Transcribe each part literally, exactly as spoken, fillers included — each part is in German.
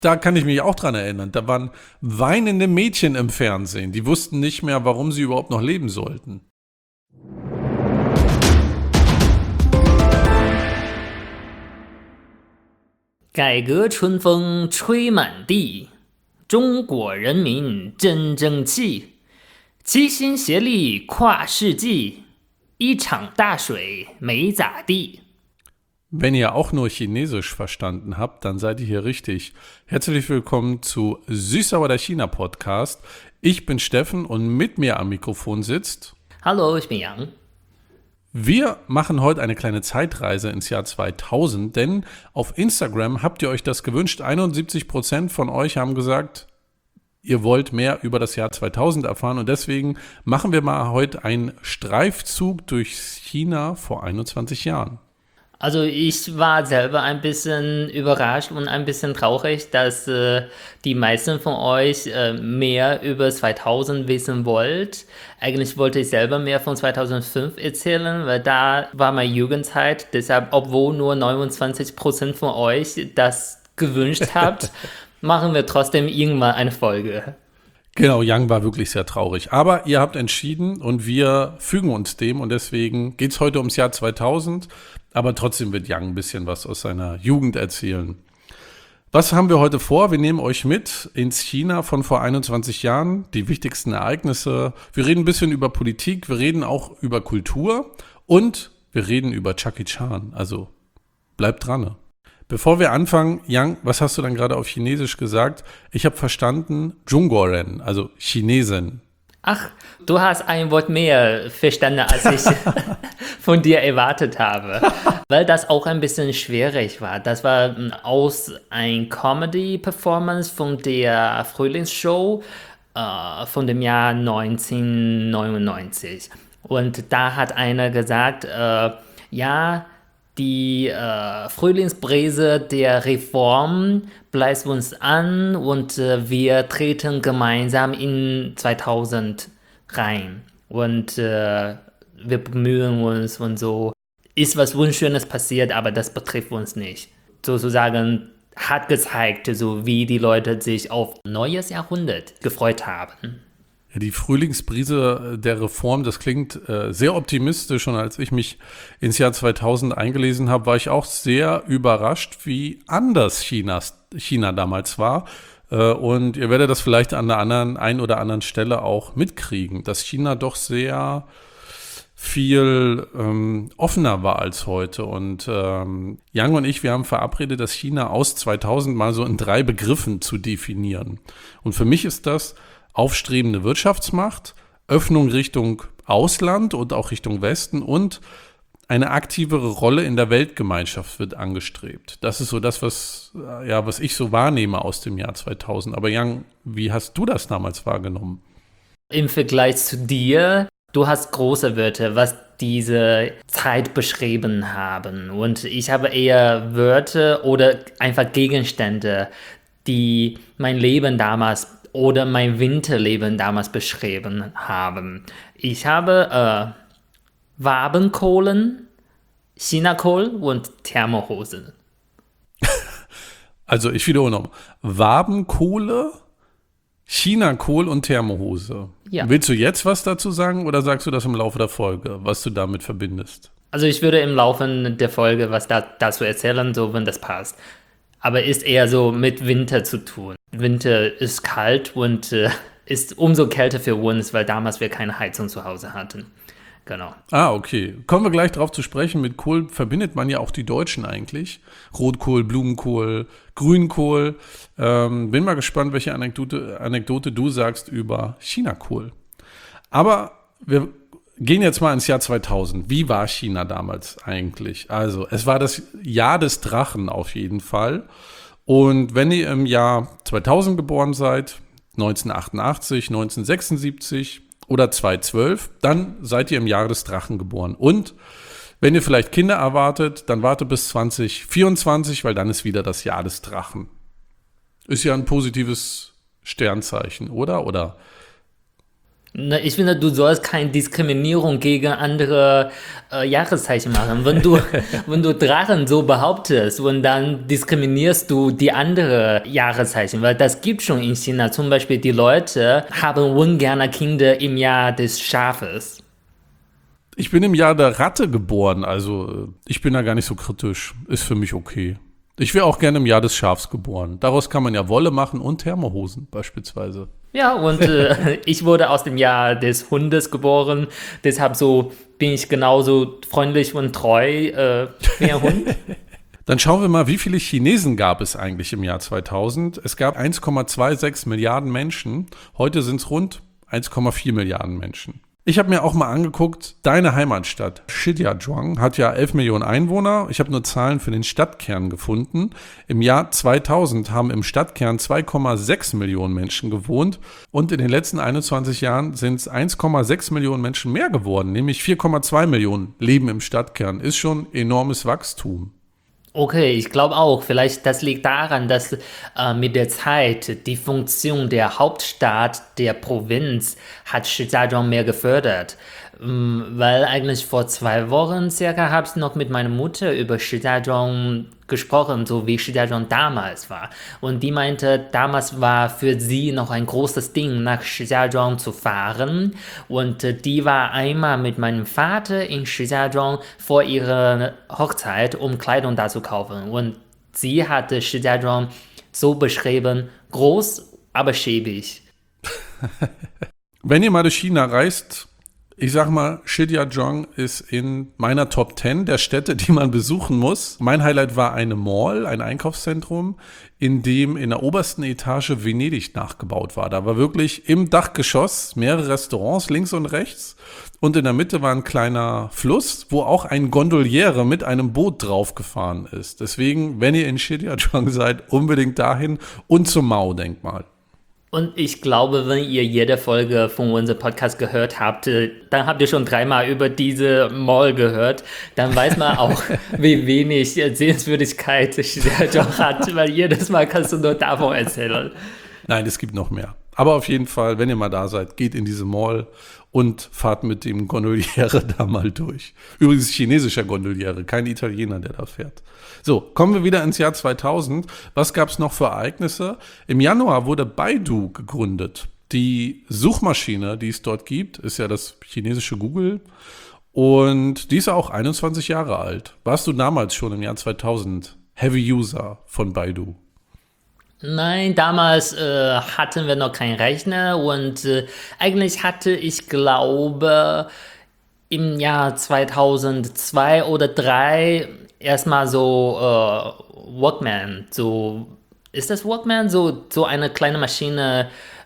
Da kann ich mich auch dran erinnern. Da waren weinende Mädchen im Fernsehen. Die wussten nicht mehr, warum sie überhaupt noch leben sollten. Gai ge chunfeng cui man di, 中国人民真争气，齐心协力跨世纪，一场大水没咋地。 Wenn ihr auch nur Chinesisch verstanden habt, dann seid ihr hier richtig. Herzlich willkommen zu Süß-Sauer der China-Podcast. Ich bin Steffen und mit mir am Mikrofon sitzt... Hallo, ich bin Yang. Wir machen heute eine kleine Zeitreise ins Jahr zweitausend, denn auf Instagram habt ihr euch das gewünscht. einundsiebzig Prozent von euch haben gesagt, ihr wollt mehr über das Jahr zweitausend erfahren und deswegen machen wir mal heute einen Streifzug durch China vor einundzwanzig Jahren. Also ich war selber ein bisschen überrascht und ein bisschen traurig, dass äh, die meisten von euch äh, mehr über zweitausend wissen wollt. Eigentlich wollte ich selber mehr von zweitausendfünf erzählen, weil da war meine Jugendzeit. Deshalb, obwohl nur neunundzwanzig Prozent von euch das gewünscht habt, machen wir trotzdem irgendwann eine Folge. Genau, Yang war wirklich sehr traurig. Aber ihr habt entschieden und wir fügen uns dem und deswegen geht es heute ums Jahr zweitausend. Aber trotzdem wird Yang ein bisschen was aus seiner Jugend erzählen. Was haben wir heute vor? Wir nehmen euch mit ins China von vor einundzwanzig Jahren, die wichtigsten Ereignisse. Wir reden ein bisschen über Politik, wir reden auch über Kultur und wir reden über Jackie Chan. Also bleibt dran. Bevor wir anfangen, Yang, was hast du dann gerade auf Chinesisch gesagt? Ich habe verstanden, Zhongguoren, also Chinesen. Ach, du hast ein Wort mehr verstanden, als ich von dir erwartet habe, weil das auch ein bisschen schwierig war. Das war aus einer Comedy-Performance von der Frühlingsshow äh, von dem Jahr neunzehnhundertneunundneunzig. Und da hat einer gesagt, äh, ja, die äh, Frühlingsbrise der Reform bläst uns an und äh, wir treten gemeinsam in zweitausend rein. Und äh, wir bemühen uns und so. Ist was Wunderschönes passiert, aber das betrifft uns nicht. Sozusagen hat gezeigt, so wie die Leute sich auf ein neues Jahrhundert gefreut haben. Ja, die Frühlingsbrise der Reform, das klingt äh, sehr optimistisch und als ich mich ins Jahr zweitausend eingelesen habe, war ich auch sehr überrascht, wie anders Chinas, China damals war. Äh, und ihr werdet das vielleicht an der anderen, ein oder anderen Stelle auch mitkriegen, dass China doch sehr viel ähm, offener war als heute. Und ähm, Yang und ich, wir haben verabredet, das China aus zweitausend mal so in drei Begriffen zu definieren. Und für mich ist das aufstrebende Wirtschaftsmacht, Öffnung Richtung Ausland und auch Richtung Westen und eine aktivere Rolle in der Weltgemeinschaft wird angestrebt. Das ist so das, was, ja, was ich so wahrnehme aus dem Jahr zweitausend. Aber Yang, wie hast du das damals wahrgenommen? Im Vergleich zu dir, du hast große Wörter, was diese Zeit beschrieben haben. Und ich habe eher Wörter oder einfach Gegenstände, die mein Leben damals oder mein Winterleben damals beschrieben haben. Ich habe äh, Wabenkohlen, Chinakohl und Thermohosen. Also ich wiederhole noch. Wabenkohle, Chinakohl und Thermohose. Ja. Willst du jetzt was dazu sagen oder sagst du das im Laufe der Folge, was du damit verbindest? Also ich würde im Laufe der Folge was da, dazu erzählen, so wenn das passt. Aber ist eher so mit Winter zu tun. Winter ist kalt und äh, ist umso kälter für uns, weil damals wir keine Heizung zu Hause hatten. Genau. Ah, okay. Kommen wir gleich drauf zu sprechen. Mit Kohl verbindet man ja auch die Deutschen eigentlich. Rotkohl, Blumenkohl, Grünkohl. Ähm, bin mal gespannt, welche Anekdote, Anekdote du sagst über Chinakohl. Aber wir gehen jetzt mal ins Jahr zweitausend. Wie war China damals eigentlich? Also, es war das Jahr des Drachen auf jeden Fall. Und wenn ihr im Jahr zweitausend geboren seid, neunzehnhundertachtundachtzig, neunzehnhundertsechsundsiebzig oder zweitausendzwölf, dann seid ihr im Jahr des Drachen geboren. Und wenn ihr vielleicht Kinder erwartet, dann wartet bis zwanzig vierundzwanzig, weil dann ist wieder das Jahr des Drachen. Ist ja ein positives Sternzeichen, oder? Oder? Na, ich finde, du sollst keine Diskriminierung gegen andere äh, Jahreszeichen machen. Wenn du, wenn du Drachen so behauptest und dann diskriminierst du die andere Jahreszeichen, weil das gibt schon in China. Zum Beispiel die Leute haben ungerne Kinder im Jahr des Schafes. Ich bin im Jahr der Ratte geboren, also äh, ich bin da gar nicht so kritisch. Ist für mich okay. Ich wäre auch gerne im Jahr des Schafs geboren. Daraus kann man ja Wolle machen und Thermohosen beispielsweise. Ja, und äh, ich wurde aus dem Jahr des Hundes geboren, deshalb so bin ich genauso freundlich und treu äh, wie ein Hund. Dann schauen wir mal, wie viele Chinesen gab es eigentlich im Jahr zweitausend? Es gab eins Komma sechsundzwanzig Milliarden Menschen. Heute sind es rund eins Komma vier Milliarden Menschen. Ich habe mir auch mal angeguckt, deine Heimatstadt Shijiazhuang hat ja elf Millionen Einwohner. Ich habe nur Zahlen für den Stadtkern gefunden. Im Jahr zweitausend haben im Stadtkern zwei Komma sechs Millionen Menschen gewohnt und in den letzten einundzwanzig Jahren sind es eins Komma sechs Millionen Menschen mehr geworden, nämlich vier Komma zwei Millionen leben im Stadtkern. Ist schon enormes Wachstum. Okay, ich glaube auch, vielleicht das liegt daran, dass äh, mit der Zeit die Funktion der Hauptstadt der Provinz hat Shijiazhuang mehr gefördert. Ähm, weil eigentlich vor zwei Wochen circa habe ich noch mit meiner Mutter über Shijiazhuang gesprochen, so wie Shijiazhuang damals war. Und die meinte, damals war für sie noch ein großes Ding, nach Shijiazhuang zu fahren. Und äh, die war einmal mit meinem Vater in Shijiazhuang vor ihrer Hochzeit, um Kleidung da zu kaufen. Und sie hatte Shijiazhuang so beschrieben, groß, aber schäbig. Wenn ihr mal durch China reist, ich sag mal, Shijiazhuang ist in meiner Top zehn der Städte, die man besuchen muss. Mein Highlight war eine Mall, ein Einkaufszentrum, in dem in der obersten Etage Venedig nachgebaut war. Da war wirklich im Dachgeschoss mehrere Restaurants links und rechts und in der Mitte war ein kleiner Fluss, wo auch ein Gondoliere mit einem Boot draufgefahren ist. Deswegen, wenn ihr in Shijiazhuang seid, unbedingt dahin und zum Mao-Denkmal. Und ich glaube, wenn ihr jede Folge von unserem Podcast gehört habt, dann habt ihr schon dreimal über diese Mall gehört. Dann weiß man auch, wie wenig Sehenswürdigkeit Shijiazhuang hat, weil jedes Mal kannst du nur davon erzählen. Nein, es gibt noch mehr. Aber auf jeden Fall, wenn ihr mal da seid, geht in diese Mall und fahrt mit dem Gondoliere da mal durch. Übrigens chinesischer Gondoliere, kein Italiener, der da fährt. So, kommen wir wieder ins Jahr zweitausend. Was gab es noch für Ereignisse? Im Januar wurde Baidu gegründet. Die Suchmaschine, die es dort gibt, ist ja das chinesische Google. Und die ist auch einundzwanzig Jahre alt. Warst du damals schon im Jahr zweitausend Heavy User von Baidu? Nein, damals äh, hatten wir noch keinen Rechner und äh, eigentlich hatte ich, glaube, im Jahr zweitausendzwei oder zweitausenddrei erstmal so äh, Walkman, so, ist das Walkman? So, so eine kleine Maschine,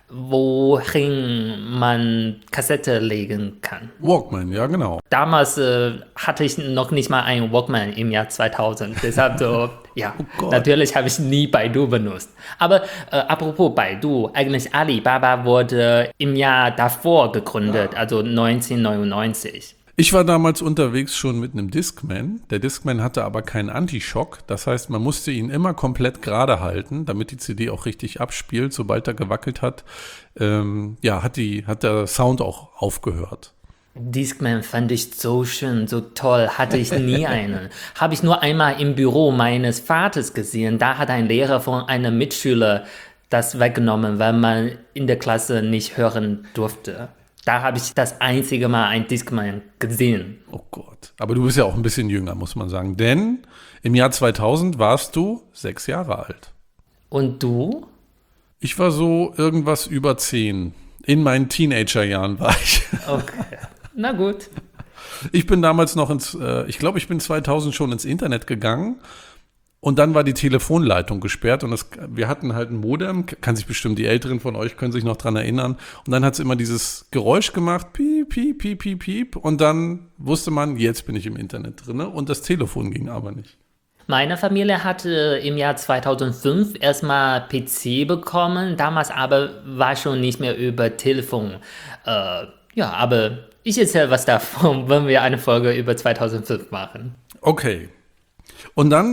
worin man Kassette legen kann. Walkman, ja genau. Damals äh, hatte ich noch nicht mal einen Walkman im Jahr zweitausend, deshalb so, ja, Oh natürlich habe ich nie Baidu benutzt. Aber äh, apropos Baidu, eigentlich Alibaba wurde im Jahr davor gegründet, ja. Also neunzehnhundertneunundneunzig. Ich war damals unterwegs schon mit einem Discman. Der Discman hatte aber keinen Anti-Schock. Das heißt, man musste ihn immer komplett gerade halten, damit die C D auch richtig abspielt. Sobald er gewackelt hat, ähm, ja, hat, die, hat der Sound auch aufgehört. Discman fand ich so schön, so toll, hatte ich nie einen. Habe ich nur einmal im Büro meines Vaters gesehen. Da hat ein Lehrer von einem Mitschüler das weggenommen, weil man in der Klasse nicht hören durfte. Da habe ich das einzige Mal ein Discman gesehen. Oh Gott. Aber du bist ja auch ein bisschen jünger, muss man sagen. Denn im Jahr zweitausend warst du sechs Jahre alt. Und du? Ich war so irgendwas über zehn. In meinen Teenagerjahren war ich. Okay, na gut. Ich bin damals noch ins, äh, ich glaube, ich bin zweitausend schon ins Internet gegangen. Und dann war die Telefonleitung gesperrt und das, wir hatten halt ein Modem, kann sich bestimmt, die Älteren von euch können sich noch dran erinnern. Und dann hat es immer dieses Geräusch gemacht, piep, piep, piep, piep, piep. Und dann wusste man, jetzt bin ich im Internet drin und das Telefon ging aber nicht. Meine Familie hatte im Jahr zweitausendfünf erstmal P C bekommen, damals aber war schon nicht mehr über Telefon. Äh, ja, aber ich erzähle was davon, wenn wir eine Folge über zweitausendfünf machen. Okay. Und dann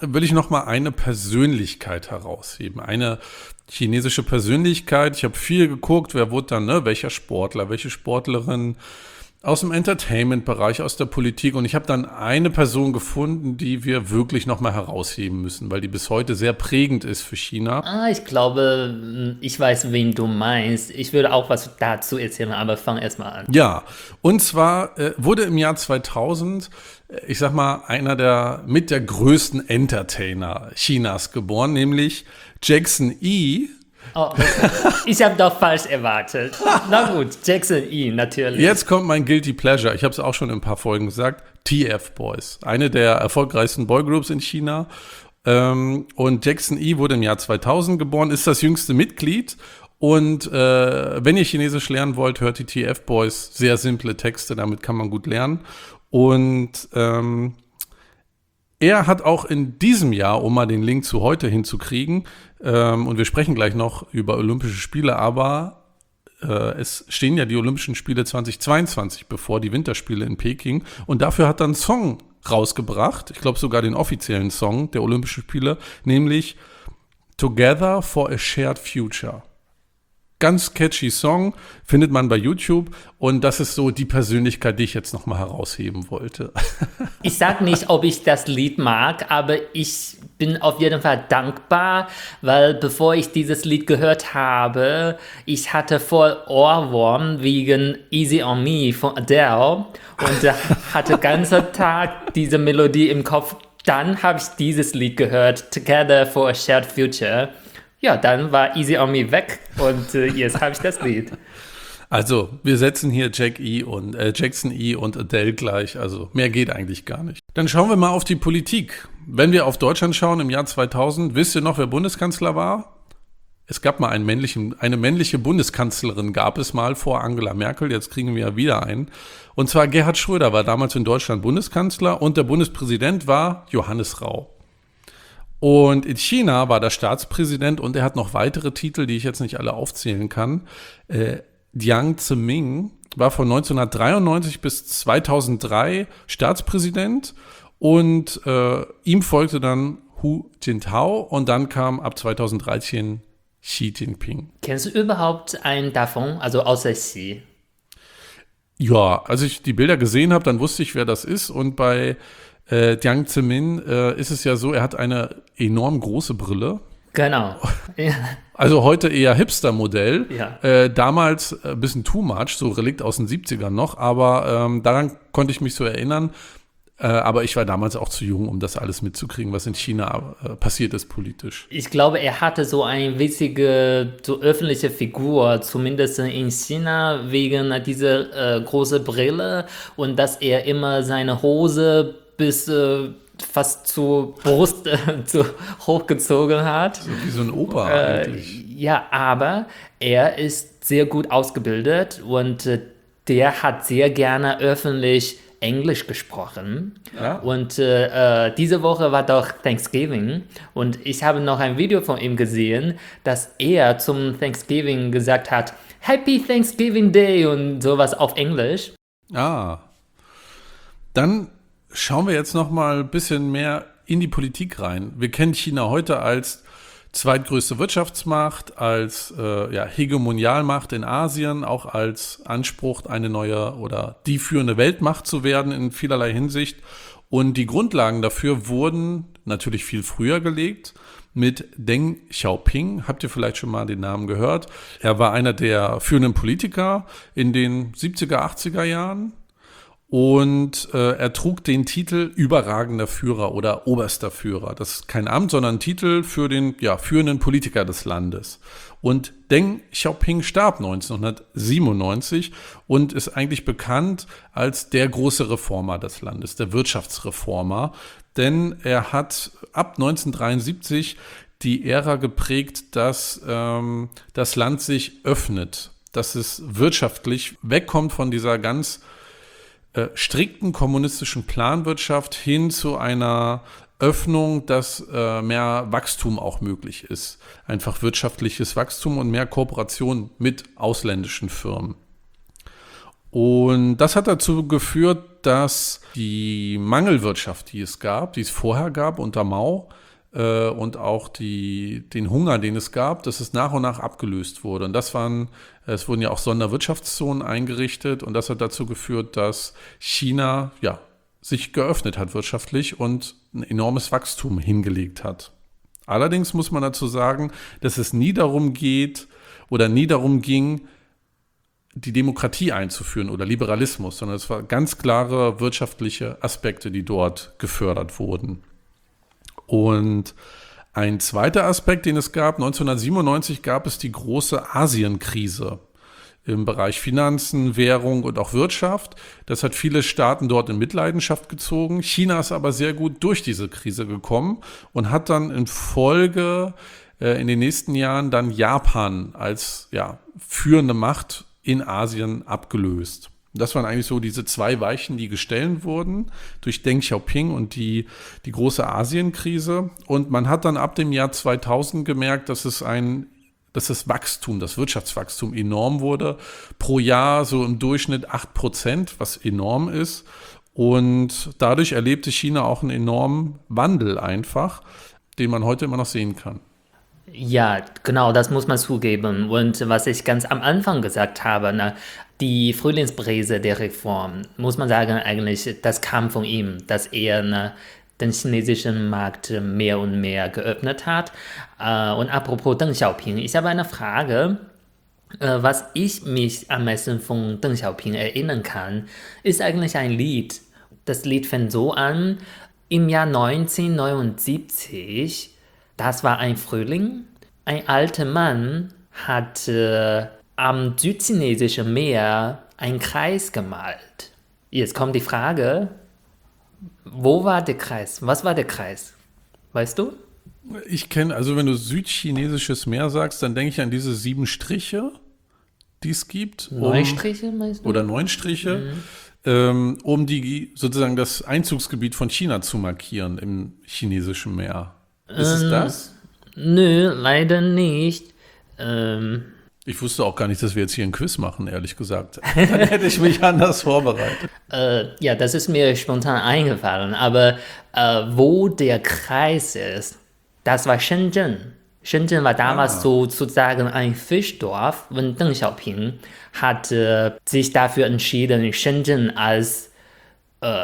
will ich noch mal eine Persönlichkeit herausheben. Eine chinesische Persönlichkeit. Ich habe viel geguckt, wer wurde dann, ne, welcher Sportler, welche Sportlerin aus dem Entertainment-Bereich, aus der Politik. Und ich habe dann eine Person gefunden, die wir wirklich noch mal herausheben müssen, weil die bis heute sehr prägend ist für China. Ah, ich glaube, ich weiß, wen du meinst. Ich würde auch was dazu erzählen, aber fang erst mal an. Ja, und zwar äh, wurde im Jahr zweitausend, äh, ich sag mal, einer der mit der größten Entertainer Chinas geboren, nämlich Jackson Yi. Oh, okay. Ich habe doch falsch erwartet. Na gut, Jackson Yi, natürlich. Jetzt kommt mein Guilty Pleasure. Ich habe es auch schon in ein paar Folgen gesagt. T F Boys, eine der erfolgreichsten Boygroups in China. Ähm, und Jackson Yi wurde im Jahr zweitausend geboren, ist das jüngste Mitglied. Und äh, wenn ihr Chinesisch lernen wollt, hört die T F Boys. Sehr simple Texte, damit kann man gut lernen. Und ähm, er hat auch in diesem Jahr, um mal den Link zu heute hinzukriegen, ähm, und wir sprechen gleich noch über Olympische Spiele, aber äh, es stehen ja die Olympischen Spiele zweitausendzweiundzwanzig bevor, die Winterspiele in Peking. Und dafür hat er einen Song rausgebracht, ich glaube sogar den offiziellen Song der Olympischen Spiele, nämlich Together for a Shared Future. Ganz catchy Song, findet man bei YouTube und das ist so die Persönlichkeit, die ich jetzt nochmal herausheben wollte. Ich sag nicht, ob ich das Lied mag, aber ich bin auf jeden Fall dankbar, weil bevor ich dieses Lied gehört habe, ich hatte voll Ohrwurm wegen Easy on Me von Adele und äh, hatte den ganzen Tag diese Melodie im Kopf. Dann habe ich dieses Lied gehört, Together for a Shared Future. Ja, dann war Easy on Me weg und äh, jetzt habe ich das Lied. Also, wir setzen hier Jack E. und äh, Jackson E. und Adele gleich. Also, mehr geht eigentlich gar nicht. Dann schauen wir mal auf die Politik. Wenn wir auf Deutschland schauen im Jahr zweitausend, wisst ihr noch, wer Bundeskanzler war? Es gab mal einen männlichen, eine männliche Bundeskanzlerin, gab es mal vor Angela Merkel. Jetzt kriegen wir ja wieder einen. Und zwar Gerhard Schröder war damals in Deutschland Bundeskanzler und der Bundespräsident war Johannes Rau. Und in China war der Staatspräsident und er hat noch weitere Titel, die ich jetzt nicht alle aufzählen kann. Äh, Jiang Zemin war von neunzehnhundertdreiundneunzig bis zweitausenddrei Staatspräsident und äh, ihm folgte dann Hu Jintao und dann kam ab zweitausenddreizehn Xi Jinping. Kennst du überhaupt einen davon, also außer Xi? Ja, als ich die Bilder gesehen habe, dann wusste ich, wer das ist und bei Äh, Jiang Zemin äh, ist es ja so, er hat eine enorm große Brille. Genau. Ja. Also heute eher Hipster-Modell. Ja. Äh, damals ein äh, bisschen too much, so Relikt aus den siebzigern noch, aber ähm, daran konnte ich mich so erinnern. Äh, aber ich war damals auch zu jung, um das alles mitzukriegen, was in China äh, passiert ist politisch. Ich glaube, er hatte so eine witzige, so öffentliche Figur, zumindest in China, wegen dieser äh, großen Brille und dass er immer seine Hose bis äh, fast zur Brust äh, zu, hochgezogen hat. So wie so ein Opa äh, eigentlich. Ja, aber er ist sehr gut ausgebildet und äh, der hat sehr gerne öffentlich Englisch gesprochen. Ja? Und äh, äh, diese Woche war doch Thanksgiving und ich habe noch ein Video von ihm gesehen, dass er zum Thanksgiving gesagt hat, Happy Thanksgiving Day und sowas auf Englisch. Ah, dann schauen wir jetzt noch mal ein bisschen mehr in die Politik rein. Wir kennen China heute als zweitgrößte Wirtschaftsmacht, als äh, ja, Hegemonialmacht in Asien, auch als Anspruch, eine neue oder die führende Weltmacht zu werden in vielerlei Hinsicht. Und die Grundlagen dafür wurden natürlich viel früher gelegt mit Deng Xiaoping. Habt ihr vielleicht schon mal den Namen gehört? Er war einer der führenden Politiker in den siebziger, achtziger Jahren. Und äh, er trug den Titel überragender Führer oder oberster Führer. Das ist kein Amt, sondern ein Titel für den ja, führenden Politiker des Landes. Und Deng Xiaoping starb neunzehnhundertsiebenundneunzig und ist eigentlich bekannt als der große Reformer des Landes, der Wirtschaftsreformer. Denn er hat ab neunzehnhundertdreiundsiebzig die Ära geprägt, dass ähm, das Land sich öffnet, dass es wirtschaftlich wegkommt von dieser ganz Äh, strikten kommunistischen Planwirtschaft hin zu einer Öffnung, dass äh, mehr Wachstum auch möglich ist. Einfach wirtschaftliches Wachstum und mehr Kooperation mit ausländischen Firmen. Und das hat dazu geführt, dass die Mangelwirtschaft, die es gab, die es vorher gab unter Mao, äh, und auch die, den Hunger, den es gab, dass es nach und nach abgelöst wurde. Und das waren, es wurden ja auch Sonderwirtschaftszonen eingerichtet und das hat dazu geführt, dass China, ja, sich geöffnet hat wirtschaftlich und ein enormes Wachstum hingelegt hat. Allerdings muss man dazu sagen, dass es nie darum geht oder nie darum ging, die Demokratie einzuführen oder Liberalismus, sondern es waren ganz klare wirtschaftliche Aspekte, die dort gefördert wurden. Und ein zweiter Aspekt, den es gab, neunzehnhundertsiebenundneunzig gab es die große Asienkrise im Bereich Finanzen, Währung und auch Wirtschaft. Das hat viele Staaten dort in Mitleidenschaft gezogen. China ist aber sehr gut durch diese Krise gekommen und hat dann in Folge äh, in den nächsten Jahren dann Japan als ja, führende Macht in Asien abgelöst. Das waren eigentlich so diese zwei Weichen, die gestellt wurden durch Deng Xiaoping und die, die große Asienkrise. Und man hat dann ab dem Jahr zweitausend gemerkt, dass es ein, dass das Wachstum, das Wirtschaftswachstum enorm wurde. Pro Jahr so im Durchschnitt acht Prozent, was enorm ist. Und dadurch erlebte China auch einen enormen Wandel einfach, den man heute immer noch sehen kann. Ja, genau, das muss man zugeben. Und was ich ganz am Anfang gesagt habe, ne, die Frühlingsbrise der Reform, muss man sagen, eigentlich, das kam von ihm, dass er ne, den chinesischen Markt mehr und mehr geöffnet hat. Äh, und apropos Deng Xiaoping, ich habe eine Frage. Äh, was ich mich am meisten von Deng Xiaoping erinnern kann, ist eigentlich ein Lied. Das Lied fängt so an, im Jahr neunzehnhundertneunundsiebzig, das war ein Frühling. Ein alter Mann hat äh, am südchinesischen Meer einen Kreis gemalt. Jetzt kommt die Frage, wo war der Kreis? Was war der Kreis? Weißt du? Ich kenne, also wenn du südchinesisches Meer sagst, dann denke ich an diese sieben Striche, die es gibt. Neun um, Striche, meinst du? Oder neun Striche, Mhm. ähm, um die sozusagen das Einzugsgebiet von China zu markieren im chinesischen Meer. Ist es Ähm, das? Nö, leider nicht. Ähm, Ich wusste auch gar nicht, dass wir jetzt hier ein Quiz machen, ehrlich gesagt. Dann hätte ich mich anders vorbereitet. äh, ja, das ist mir spontan eingefallen. Aber äh, wo der Kreis ist, das war Shenzhen. Shenzhen war damals Ah. so sozusagen ein Fischdorf und Deng Xiaoping hat äh, sich dafür entschieden, Shenzhen als äh,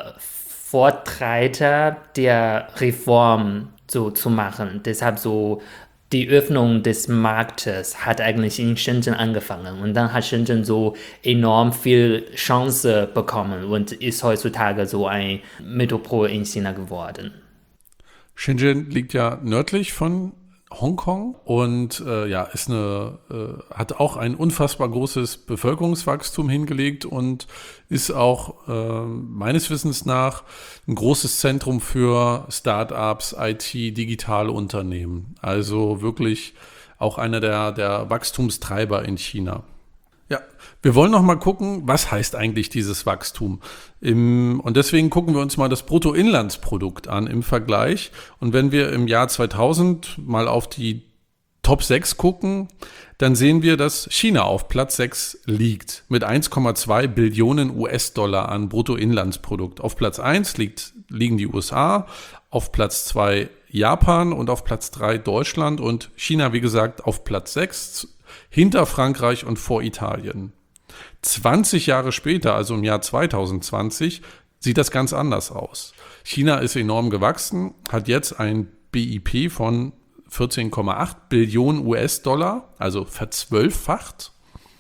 Vorreiter der Reform so zu machen. Deshalb so die Öffnung des Marktes hat eigentlich in Shenzhen angefangen und dann hat Shenzhen so enorm viel Chance bekommen und ist heutzutage so ein Metropol in China geworden. Shenzhen liegt ja nördlich von Hongkong und äh, ja, ist eine, äh, hat auch ein unfassbar großes Bevölkerungswachstum hingelegt und ist auch äh, meines Wissens nach ein großes Zentrum für Start-ups, I T, digitale Unternehmen. Also wirklich auch einer der, der Wachstumstreiber in China. Ja, wir wollen noch mal gucken, was heißt eigentlich dieses Wachstum? Im, und deswegen gucken wir uns mal das Bruttoinlandsprodukt an im Vergleich. Und wenn wir im Jahr zweitausend mal auf die Top sechs gucken, dann sehen wir, dass China auf Platz sechs liegt mit eins Komma zwei Billionen U S-Dollar an Bruttoinlandsprodukt. Auf Platz eins liegt, liegen die U S A, auf Platz zwei Japan und auf Platz drei Deutschland und China, wie gesagt, auf Platz sechs hinter Frankreich und vor Italien. zwanzig Jahre später, also im Jahr zweitausendzwanzig, sieht das ganz anders aus. China ist enorm gewachsen, hat jetzt ein B I P von vierzehn Komma acht Billionen U S-Dollar, also verzwölffacht,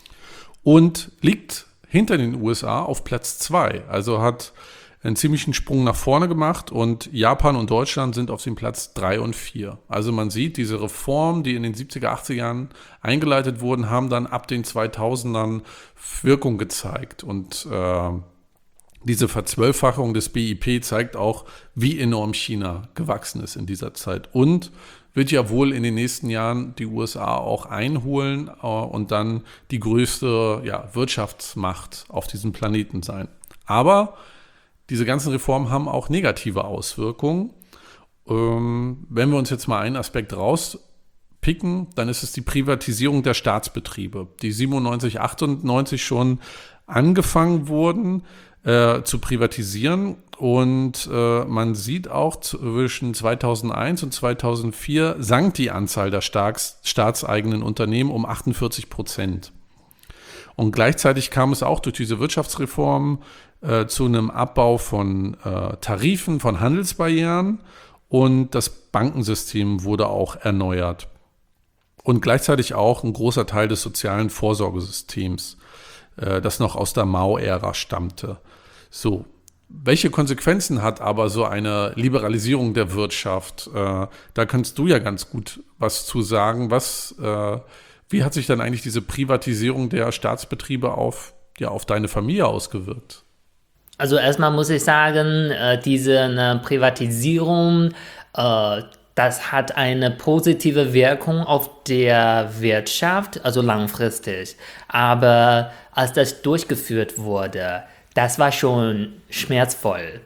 und liegt hinter den U S A auf Platz zwei, also hat einen ziemlichen Sprung nach vorne gemacht und Japan und Deutschland sind auf dem Platz drei und vier. Also man sieht, diese Reformen, die in den siebziger, achtziger Jahren eingeleitet wurden, haben dann ab den zweitausendern Wirkung gezeigt. Und äh, diese Verzwölffachung des B I P zeigt auch, wie enorm China gewachsen ist in dieser Zeit. Und wird ja wohl in den nächsten Jahren die U S A auch einholen äh, und dann die größte ja, Wirtschaftsmacht auf diesem Planeten sein. Aber diese ganzen Reformen haben auch negative Auswirkungen. Ähm, wenn wir uns jetzt mal einen Aspekt rauspicken, dann ist es die Privatisierung der Staatsbetriebe, die siebenundneunzig, achtundneunzig schon angefangen wurden äh, zu privatisieren. Und äh, man sieht auch, zwischen zweitausendeins und zweitausendvier sank die Anzahl der Staats, staatseigenen Unternehmen um achtundvierzig Prozent. Und gleichzeitig kam es auch durch diese Wirtschaftsreform äh, zu einem Abbau von äh, Tarifen, von Handelsbarrieren, und das Bankensystem wurde auch erneuert. Und gleichzeitig auch ein großer Teil des sozialen Vorsorgesystems, äh, das noch aus der Mao-Ära stammte. So. Welche Konsequenzen hat aber so eine Liberalisierung der Wirtschaft? Äh, da kannst du ja ganz gut was zu sagen. Was, äh, wie hat sich dann eigentlich diese Privatisierung der Staatsbetriebe auf, ja, auf deine Familie ausgewirkt? Also erstmal muss ich sagen, äh, diese eine Privatisierung, äh, das hat eine positive Wirkung auf der Wirtschaft, also langfristig. Aber als das durchgeführt wurde, das war schon schmerzvoll.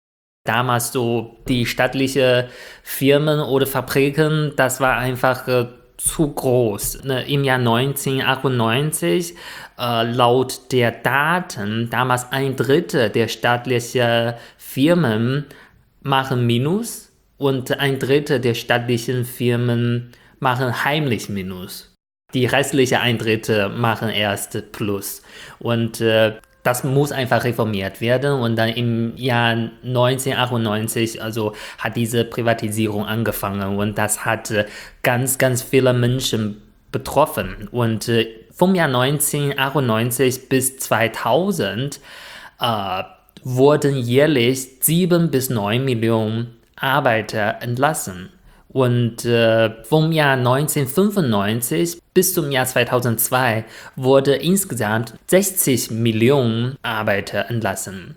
Damals so die staatlichen Firmen oder Fabriken, das war einfach äh, zu groß. Ne, im Jahr neunzehnhundertachtundneunzig, äh, laut der Daten, damals ein Drittel der staatlichen Firmen machen Minus und ein Drittel der staatlichen Firmen machen heimlich Minus. Die restlichen ein Drittel machen erst Plus. Und äh, das muss einfach reformiert werden, und dann im Jahr neunzehnhundertachtundneunzig also hat diese Privatisierung angefangen, und das hat äh, ganz, ganz viele Menschen betroffen. Und äh, vom Jahr neunzehnhundertachtundneunzig bis zweitausend äh, wurden jährlich sieben bis neun Millionen Arbeiter entlassen. Und äh, vom Jahr neunzehnhundertfünfundneunzig bis zum Jahr zweitausendzwei wurde insgesamt sechzig Millionen Arbeiter entlassen.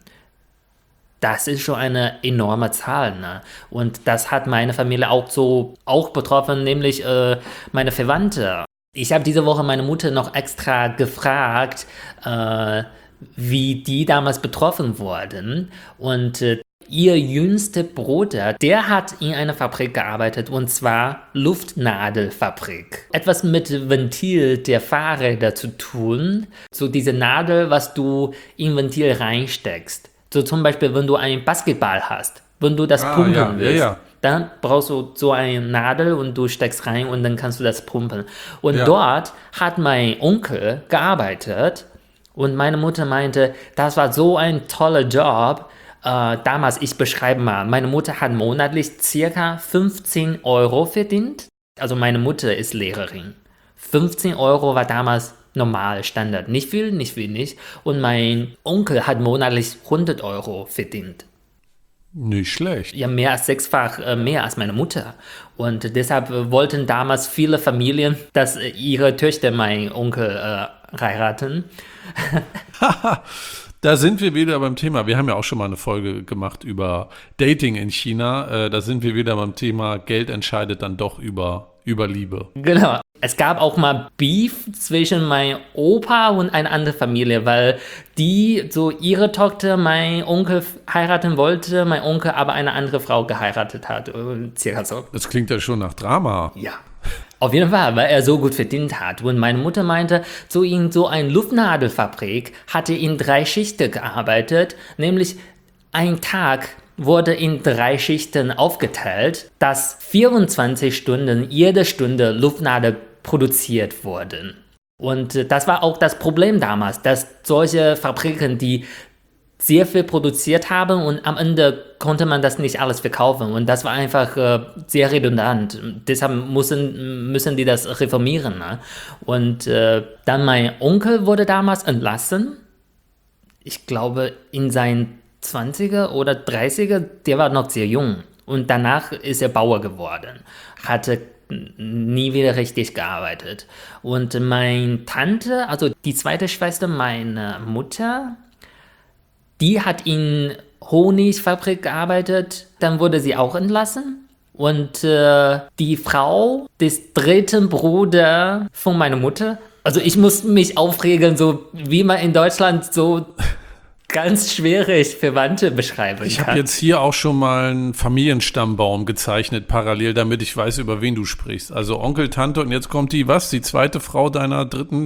Das ist schon eine enorme Zahl, ne? Und das hat meine Familie auch so auch betroffen, nämlich äh, meine Verwandte. Ich habe diese Woche meine Mutter noch extra gefragt, äh, wie die damals betroffen wurden. Und äh, ihr jüngster Bruder, der hat in einer Fabrik gearbeitet, und zwar Luftnadelfabrik. Etwas mit Ventil der Fahrräder zu tun. So diese Nadel, was du in Ventil reinsteckst. So zum Beispiel, wenn du einen Basketball hast, wenn du das Ah, pumpen ja, willst. ja, ja. Dann brauchst du so eine Nadel und du steckst rein und dann kannst du das pumpen. Und Ja. dort hat mein Onkel gearbeitet, und meine Mutter meinte, das war so ein toller Job. Äh, damals, ich beschreibe mal, meine Mutter hat monatlich circa fünfzehn Euro verdient. Also meine Mutter ist Lehrerin. fünfzehn Euro war damals normal, Standard. Nicht viel, nicht wenig. Und mein Onkel hat monatlich hundert Euro verdient. Nicht schlecht. Ja, mehr als sechsfach äh, mehr als meine Mutter. Und deshalb äh, wollten damals viele Familien, dass äh, ihre Töchter meinen Onkel äh, heiraten. Da sind wir wieder beim Thema. Wir haben ja auch schon mal eine Folge gemacht über Dating in China. Äh, da sind wir wieder beim Thema, Geld entscheidet dann doch über, über Liebe. Genau. Es gab auch mal Beef zwischen meinem Opa und einer anderen Familie, weil die so ihre Tochter mein Onkel heiraten wollte, mein Onkel aber eine andere Frau geheiratet hat. Und circa so. Das klingt ja schon nach Drama. Ja. Auf jeden Fall, weil er so gut verdient hat. Und meine Mutter meinte, so in so einer Luftnadelfabrik hatte in drei Schichten gearbeitet, nämlich ein Tag wurde in drei Schichten aufgeteilt, dass vierundzwanzig Stunden jede Stunde Luftnadel produziert wurden. Und äh, das war auch das Problem damals, dass solche Fabriken, die sehr viel produziert haben, und am Ende konnte man das nicht alles verkaufen, und das war einfach äh, sehr redundant. Deshalb müssen, müssen die das reformieren. Ne? Und äh, dann mein Onkel wurde damals entlassen. Ich glaube in seinen zwanziger oder dreißiger, der war noch sehr jung. Und danach ist er Bauer geworden, hatte nie wieder richtig gearbeitet. Und meine Tante, also die zweite Schwester meiner Mutter, die hat in Honigfabrik gearbeitet, dann wurde sie auch entlassen. Und äh, die Frau des dritten Bruders von meiner Mutter, also ich muss mich aufregen, so wie man in Deutschland so ganz schwierig Verwandte beschreiben kann. Ich habe jetzt hier auch schon mal einen Familienstammbaum gezeichnet, parallel, damit ich weiß, über wen du sprichst. Also Onkel, Tante, und jetzt kommt die, was? Die zweite Frau deiner dritten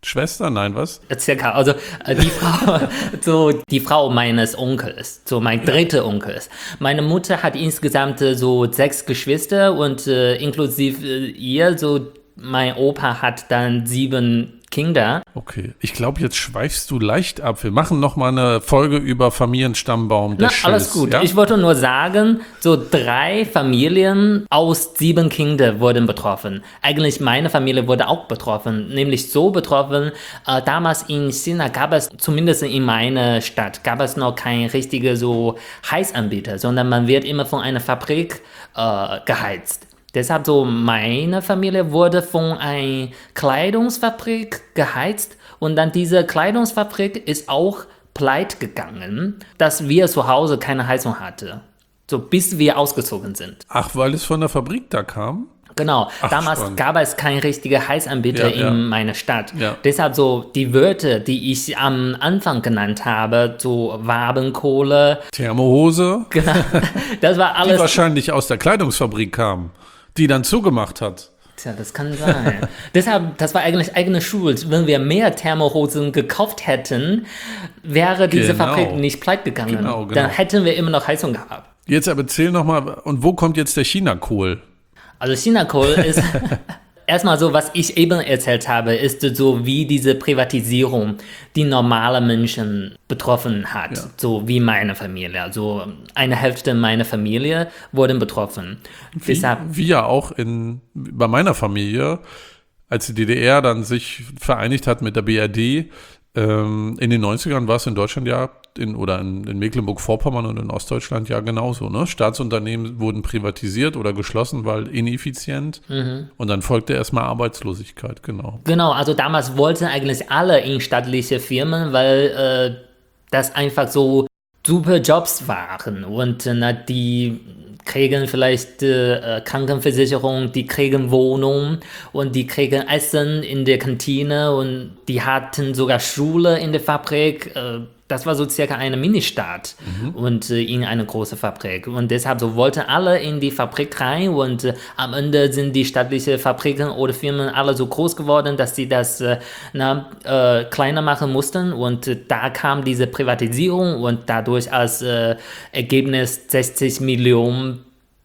Schwester? Nein, was? Circa, also äh, die Frau, so die Frau meines Onkels, so mein dritter Onkel. Meine Mutter hat insgesamt äh, so sechs Geschwister und äh, inklusive äh, ihr, so mein Opa hat dann sieben Kinder. Okay, ich glaube, jetzt schweifst du leicht ab. Wir machen noch mal eine Folge über Familienstammbaum des Na, alles Schiss, gut. Ja? Ich wollte nur sagen, so drei Familien aus sieben Kindern wurden betroffen. Eigentlich meine Familie wurde auch betroffen, nämlich so betroffen, äh, damals in China gab es, zumindest in meiner Stadt, gab es noch kein richtiger so Heizanbieter, sondern man wird immer von einer Fabrik äh, geheizt. Deshalb so, meine Familie wurde von einer Kleidungsfabrik geheizt und dann diese Kleidungsfabrik ist auch pleite gegangen, dass wir zu Hause keine Heizung hatten, so bis wir ausgezogen sind. Ach, weil es von der Fabrik da kam? Genau, Ach, damals spannend. gab es keinen richtigen Heizanbieter Ja, ja. in meiner Stadt. Ja. Deshalb so die Wörter, die ich am Anfang genannt habe, so Wabenkohle, Thermohose, genau, das war die alles. wahrscheinlich aus der Kleidungsfabrik kam, die dann zugemacht hat. Tja, das kann sein. Deshalb, das war eigentlich eigene Schuld. Wenn wir mehr Thermohosen gekauft hätten, wäre diese Genau. Fabrik nicht pleite gegangen. Genau, genau. Dann hätten wir immer noch Heizung gehabt. Jetzt aber erzähl noch mal, und wo kommt jetzt der Chinakohl? Also Chinakohl ist erstmal so, was ich eben erzählt habe, ist so wie diese Privatisierung, die normale Menschen betroffen hat, Ja. so wie meine Familie. Also eine Hälfte meiner Familie wurden betroffen. Wie, Deshalb, wie ja auch in, bei meiner Familie, als die D D R dann sich vereinigt hat mit der B R D, ähm, in den neunzigern war es in Deutschland ja, in, oder in, in Mecklenburg-Vorpommern und in Ostdeutschland ja genauso. Ne? Staatsunternehmen wurden privatisiert oder geschlossen, weil ineffizient. Mhm. Und dann folgte erstmal Arbeitslosigkeit, genau. genau, also damals wollten eigentlich alle in staatliche Firmen, weil äh, das einfach so super Jobs waren und äh, na, die kriegen vielleicht äh, Krankenversicherung, die kriegen Wohnung und die kriegen Essen in der Kantine und die hatten sogar Schule in der Fabrik. Äh, das war so circa eine Ministadt mhm. und äh, in eine große Fabrik. Und deshalb so wollten alle in die Fabrik rein und äh, am Ende sind die staatlichen Fabriken oder Firmen alle so groß geworden, dass sie das äh, na, äh, kleiner machen mussten. Und äh, da kam diese Privatisierung und dadurch als äh, Ergebnis sechzig Millionen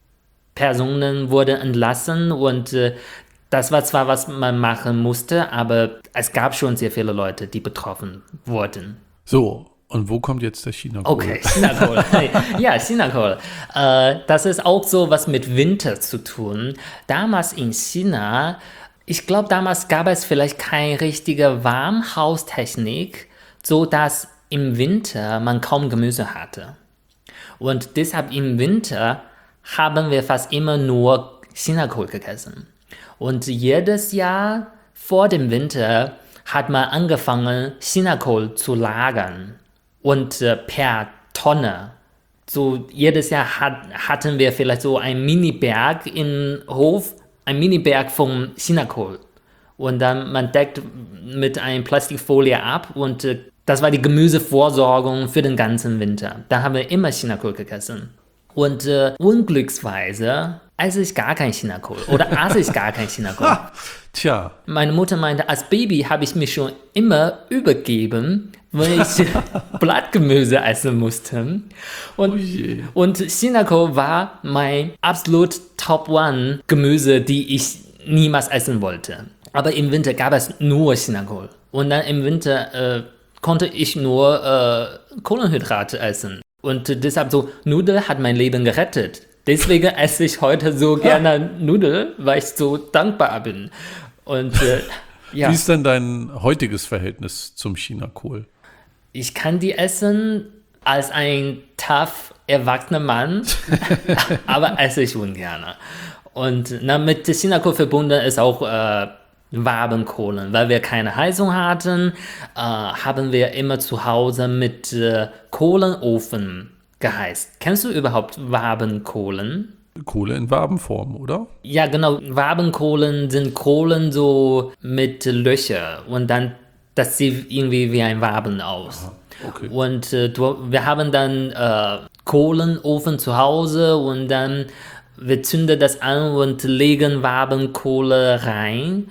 Personen wurden entlassen und äh, das war zwar, was man machen musste, aber es gab schon sehr viele Leute, die betroffen wurden. So, und wo kommt jetzt der Chinakohl? Okay, Chinakohl. Ja, Chinakohl. Äh, das ist auch so was mit Winter zu tun. Damals in China, ich glaube, damals gab es vielleicht keine richtige Warmhaustechnik, so dass im Winter man kaum Gemüse hatte. Und deshalb im Winter haben wir fast immer nur Chinakohl gegessen. Und jedes Jahr vor dem Winter hat man angefangen, Chinakohl zu lagern. Und äh, per Tonne. So jedes Jahr hat, hatten wir vielleicht so einen Mini-Berg im Hof, ein Mini-Berg vom Chinakohl. Und dann man deckt mit einer Plastikfolie ab und äh, das war die Gemüsevorsorgung für den ganzen Winter. Da haben wir immer Chinakohl gegessen. Und äh, unglücksweise esse ich gar kein Chinakohl oder aß ich gar kein Chinakohl. Tja. Meine Mutter meinte, als Baby habe ich mich schon immer übergeben, weil ich Blattgemüse essen musste. Und, Oh je. und Chinakohl war mein absolut Top One Gemüse, die ich niemals essen wollte. Aber im Winter gab es nur Chinakohl. Und dann im Winter äh, konnte ich nur äh, Kohlenhydrate essen. Und äh, deshalb so, Nudeln hat mein Leben gerettet. Deswegen esse ich heute so gerne Nudeln, weil ich so dankbar bin. Und äh, ja. Wie ist denn dein heutiges Verhältnis zum Chinakohl? Ich kann die essen als ein tough, erwachsener Mann, aber esse ich ungern. Und na, mit Chinakohl verbunden ist auch äh, Wabenkohlen. Weil wir keine Heizung hatten, äh, haben wir immer zu Hause mit äh, Kohlenofen geheizt. Kennst du überhaupt Wabenkohlen? Kohle in Wabenform, oder? Ja, genau. Wabenkohlen sind Kohlen so mit Löcher und dann, das sieht irgendwie wie ein Waben aus. Aha, okay. Und äh, du, wir haben dann äh, Kohlenofen zu Hause und dann wir zünden das an und legen Wabenkohle rein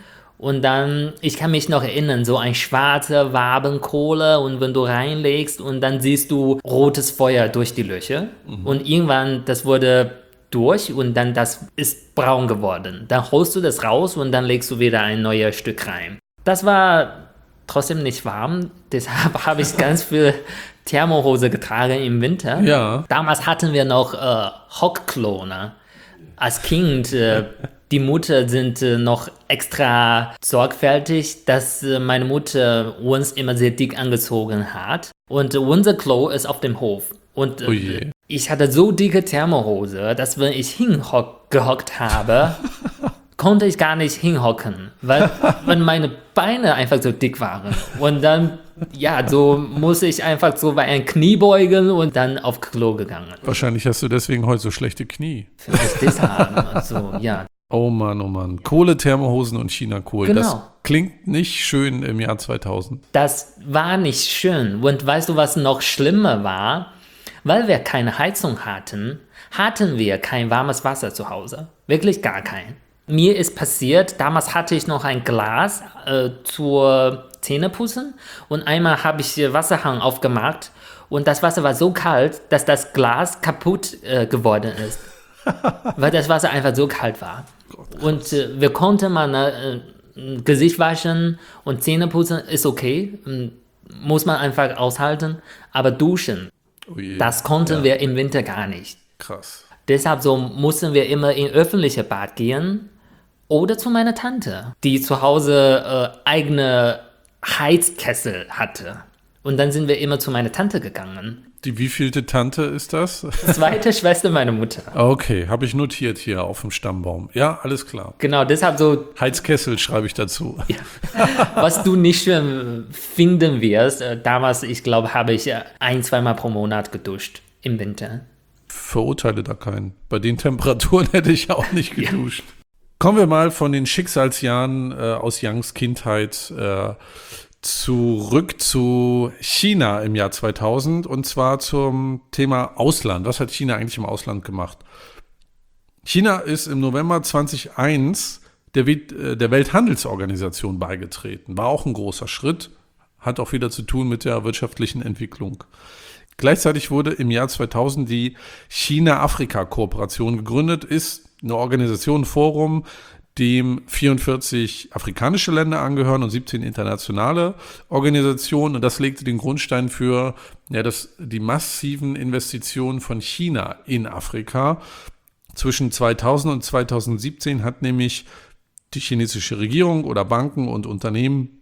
Und dann, ich kann mich noch erinnern, so ein schwarzer Wabenkohle und wenn du reinlegst und dann siehst du rotes Feuer durch die Löcher. Mhm. Und irgendwann, das wurde durch und dann das ist braun geworden. Dann holst du das raus und dann legst du wieder ein neues Stück rein. Das war trotzdem nicht warm, deshalb habe ich ganz viel Thermohose getragen im Winter. Ja. Damals hatten wir noch äh, Hockklo, ne? Als Kind, äh, die Mutter sind äh, noch extra sorgfältig, dass äh, meine Mutter uns immer sehr dick angezogen hat. Und äh, unser Klo ist auf dem Hof. Und äh, oh ich hatte so dicke Thermohose, dass wenn ich hingehockt habe, konnte ich gar nicht hinhocken, weil, weil meine Beine einfach so dick waren. Und dann, ja, so muss ich einfach so bei einem Knie beugen und dann auf Klo gegangen. Wahrscheinlich hast du deswegen heute so schlechte Knie. Vielleicht deshalb, also, ja. Oh Mann, oh Mann. Kohle, Thermohosen und China-Kohl. Genau. Das klingt nicht schön im Jahr zweitausend. Das war nicht schön. Und weißt du, was noch schlimmer war? Weil wir keine Heizung hatten, hatten wir kein warmes Wasser zu Hause. Wirklich gar kein. Mir ist passiert, damals hatte ich noch ein Glas äh, zur Zähneputzen und einmal habe ich den Wasserhahn aufgemacht und das Wasser war so kalt, dass das Glas kaputt äh, geworden ist. Weil das Wasser einfach so kalt war. Und äh, wir konnten mal äh, Gesicht waschen und Zähne putzen, ist okay, muss man einfach aushalten, aber duschen, oh je, das konnten ja. wir im Winter gar nicht. Krass. Deshalb so mussten wir immer in öffentliche Bad gehen oder zu meiner Tante, die zu Hause äh, eigene Heizkessel hatte. Und dann sind wir immer zu meiner Tante gegangen. Die wievielte Tante ist das? Zweite Schwester meiner Mutter. Okay, habe ich notiert hier auf dem Stammbaum. Ja, alles klar. Genau, deshalb so... Heizkessel schreibe ich dazu. Ja. Was du nicht schön finden wirst, äh, damals, ich glaube, habe ich äh, ein-, zweimal pro Monat geduscht im Winter. Verurteile da keinen. Bei den Temperaturen hätte ich auch nicht geduscht. Ja. Kommen wir mal von den Schicksalsjahren äh, aus Yangs Kindheit äh, zurück zu China im Jahr zweitausend und zwar zum Thema Ausland. Was hat China eigentlich im Ausland gemacht? China ist im November zweitausendeins der, der Welthandelsorganisation beigetreten. War auch ein großer Schritt, hat auch wieder zu tun mit der wirtschaftlichen Entwicklung. Gleichzeitig wurde im Jahr zweitausend die China-Afrika-Kooperation gegründet, ist eine Organisation, ein Forum, dem vierundvierzig afrikanische Länder angehören und siebzehn internationale Organisationen. Und das legte den Grundstein für ja, das, die massiven Investitionen von China in Afrika. Zwischen zweitausend und zweitausendsiebzehn hat nämlich die chinesische Regierung oder Banken und Unternehmen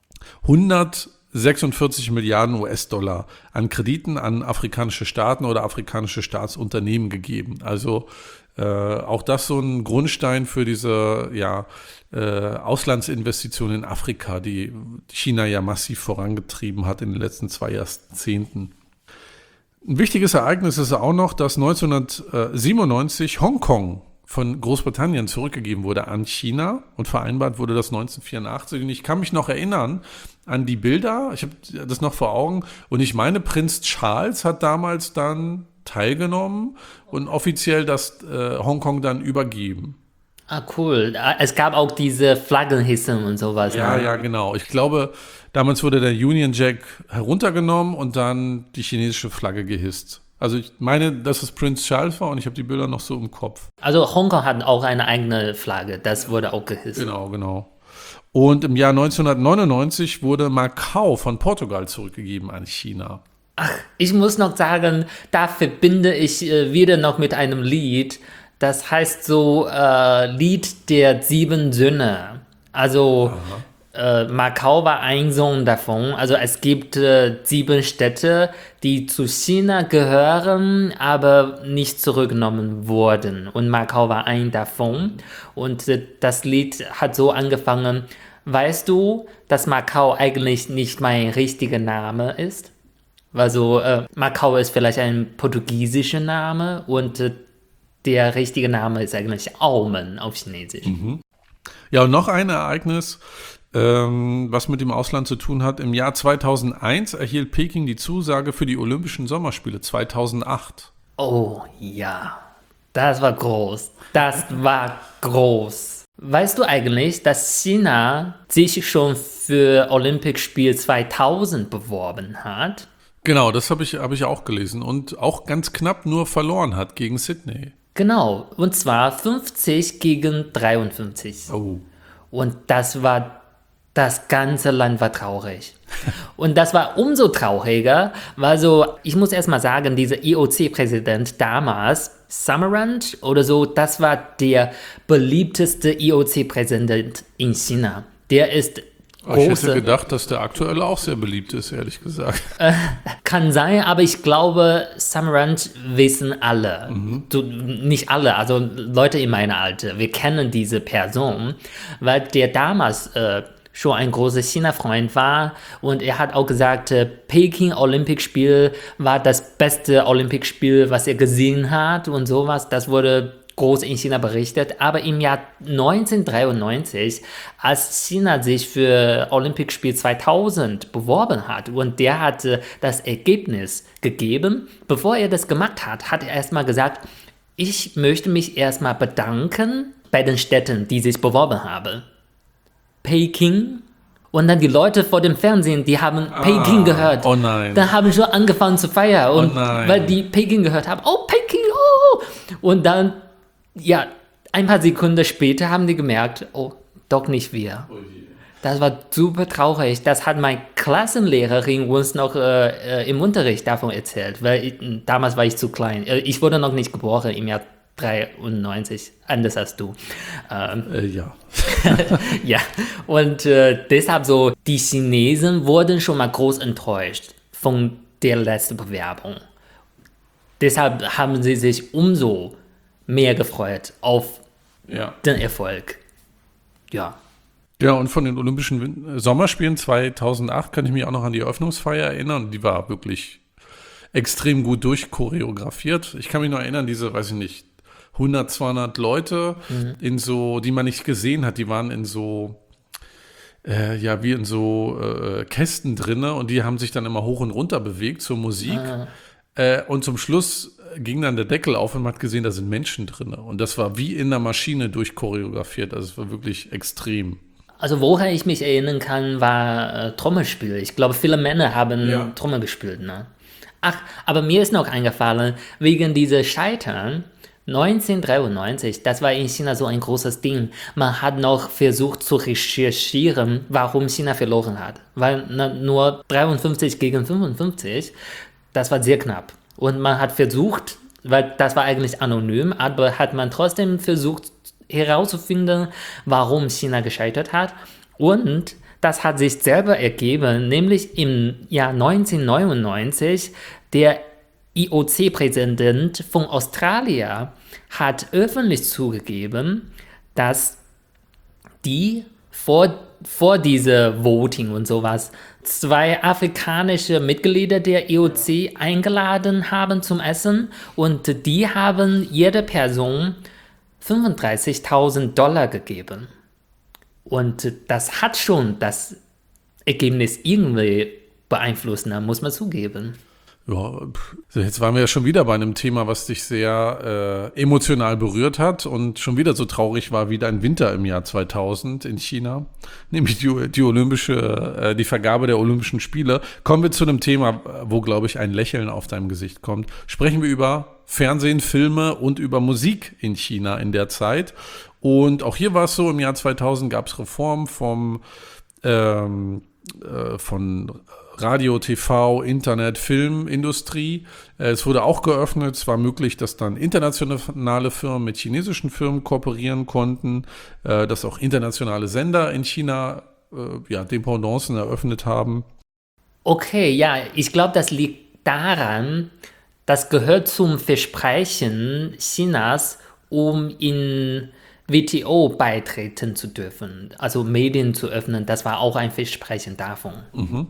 hundertsechsundvierzig Milliarden U S-Dollar an Krediten an afrikanische Staaten oder afrikanische Staatsunternehmen gegeben. Also äh, auch das so ein Grundstein für diese ja, äh, Auslandsinvestitionen in Afrika, die China ja massiv vorangetrieben hat in den letzten zwei Jahrzehnten. Ein wichtiges Ereignis ist auch noch, dass neunzehnhundertsiebenundneunzig Hongkong von Großbritannien zurückgegeben wurde an China und vereinbart wurde das neunzehnhundertvierundachtzig. Und ich kann mich noch erinnern an die Bilder, ich habe das noch vor Augen und ich meine, Prinz Charles hat damals dann teilgenommen und offiziell das äh, Hongkong dann übergeben. Ah, cool. Es gab auch diese Flaggenhissen und sowas. Ja, ne? ja, genau. Ich glaube, damals wurde der Union Jack heruntergenommen und dann die chinesische Flagge gehisst. Also ich meine, dass es Prinz Charles war und ich habe die Bilder noch so im Kopf. Also Hongkong hat auch eine eigene Flagge, das wurde auch gehisst. Genau, genau. Und im Jahr neunzehnhundertneunundneunzig wurde Macau von Portugal zurückgegeben an China. Ach, ich muss noch sagen, da verbinde ich äh, wieder noch mit einem Lied, das heißt so äh, Lied der sieben Söhne. Also äh, Macau war ein Sohn davon. Also es gibt äh, sieben Städte, die zu China gehören, aber nicht zurückgenommen wurden. Und Macau war ein davon. Und äh, das Lied hat so angefangen, weißt du, dass Macau eigentlich nicht mein richtiger Name ist? Also äh, Macau ist vielleicht ein portugiesischer Name und äh, der richtige Name ist eigentlich Aumen auf Chinesisch. Mhm. Ja, und noch ein Ereignis, ähm, was mit dem Ausland zu tun hat. Im Jahr zweitausendeins erhielt Peking die Zusage für die Olympischen Sommerspiele zweitausendacht. Oh ja, das war groß. Das war groß. Weißt du eigentlich, dass China sich schon für Olympic-Spiel zweitausend beworben hat? Genau, das habe ich, hab ich auch gelesen und auch ganz knapp nur verloren hat gegen Sydney. Genau, und zwar fünfzig gegen dreiundfünfzig. Oh. Und das war, das ganze Land war traurig. Und das war umso trauriger, weil so, ich muss erst mal sagen, dieser I O C-Präsident damals, Summerand oder so, das war der beliebteste I O C-Präsident in China. Der ist Ich hätte große, gedacht, dass der aktuelle auch sehr beliebt ist, ehrlich gesagt. kann sein, aber ich glaube, Summerand wissen alle. Mhm. Du, nicht alle, also Leute in meinem Alter. Wir kennen diese Person, weil der damals äh, schon ein großer China-Freund war und er hat auch gesagt, äh, Peking Olympic-Spiel war das beste Olympic-Spiel, was er gesehen hat und sowas. Das wurde groß in China berichtet, aber im Jahr neunzehnhundertdreiundneunzig, als China sich für Olympic-Spiel zweitausend beworben hat und der hatte das Ergebnis gegeben, bevor er das gemacht hat, hat er erstmal gesagt, ich möchte mich erstmal bedanken bei den Städten, die sich beworben haben. Peking. Und dann die Leute vor dem Fernsehen, die haben ah, Peking gehört. Oh nein. Dann haben schon angefangen zu feiern. Und oh nein. Weil die Peking gehört haben. Oh, Peking, oh. Und dann, ja, ein paar Sekunden später haben die gemerkt, oh, doch nicht wir. Oh das war super traurig. Das hat meine Klassenlehrerin uns noch äh, im Unterricht davon erzählt. Weil ich, damals war ich zu klein. Ich wurde noch nicht geboren im Jahr dreiundneunzig, anders als du. Ähm, äh, ja. ja, und äh, deshalb so, die Chinesen wurden schon mal groß enttäuscht von der letzten Bewerbung. Deshalb haben sie sich umso mehr gefreut auf ja. den Erfolg. Ja. Ja, und von den Olympischen Sommerspielen zweitausendacht kann ich mich auch noch an die Eröffnungsfeier erinnern. Die war wirklich extrem gut durchchoreografiert. Ich kann mich noch erinnern, diese, weiß ich nicht, hundert, zweihundert Leute, mhm. in so, die man nicht gesehen hat, die waren in so, äh, ja, wie in so äh, Kästen drinne und die haben sich dann immer hoch und runter bewegt zur Musik. Ah. Äh, und zum Schluss ging dann der Deckel auf und man hat gesehen, da sind Menschen drinne. Und das war wie in der Maschine durchchoreografiert. Also es war wirklich extrem. Also woran ich mich erinnern kann, war äh, Trommelspiel. Ich glaube, viele Männer haben ja. Trommel gespielt. Ne? Ach, aber mir ist noch eingefallen, wegen dieser Scheitern, neunzehnhundertdreiundneunzig, das war in China so ein großes Ding. Man hat noch versucht zu recherchieren, warum China verloren hat. Weil na, nur dreiundfünfzig gegen fünfundfünfzig, das war sehr knapp. Und man hat versucht, weil das war eigentlich anonym, aber hat man trotzdem versucht herauszufinden, warum China gescheitert hat. Und das hat sich selber ergeben, nämlich im Jahr neunzehnhundertneunundneunzig, der I O C-Präsident von Australien hat öffentlich zugegeben, dass die vor, vor dieser Voting und sowas zwei afrikanische Mitglieder der I O C eingeladen haben zum Essen und die haben jede Person fünfunddreißigtausend Dollar gegeben. Und das hat schon das Ergebnis irgendwie beeinflusst, ne? Muss man zugeben. Ja, jetzt waren wir ja schon wieder bei einem Thema, was dich sehr äh, emotional berührt hat und schon wieder so traurig war wie dein Winter im Jahr zweitausend in China, nämlich die, die olympische, äh, die Vergabe der Olympischen Spiele. Kommen wir zu einem Thema, wo, glaube ich, ein Lächeln auf deinem Gesicht kommt. Sprechen wir über Fernsehen, Filme und über Musik in China in der Zeit. Und auch hier war es so, im Jahr zweitausend gab es Reformen vom, ähm, äh, von Radio, T V, Internet, Filmindustrie. Es wurde auch geöffnet. Es war möglich, dass dann internationale Firmen mit chinesischen Firmen kooperieren konnten, dass auch internationale Sender in China ja, Dependancen eröffnet haben. Okay, ja, ich glaube, das liegt daran, das gehört zum Versprechen Chinas, um in W T O beitreten zu dürfen, also Medien zu öffnen. Das war auch ein Versprechen davon. Mhm.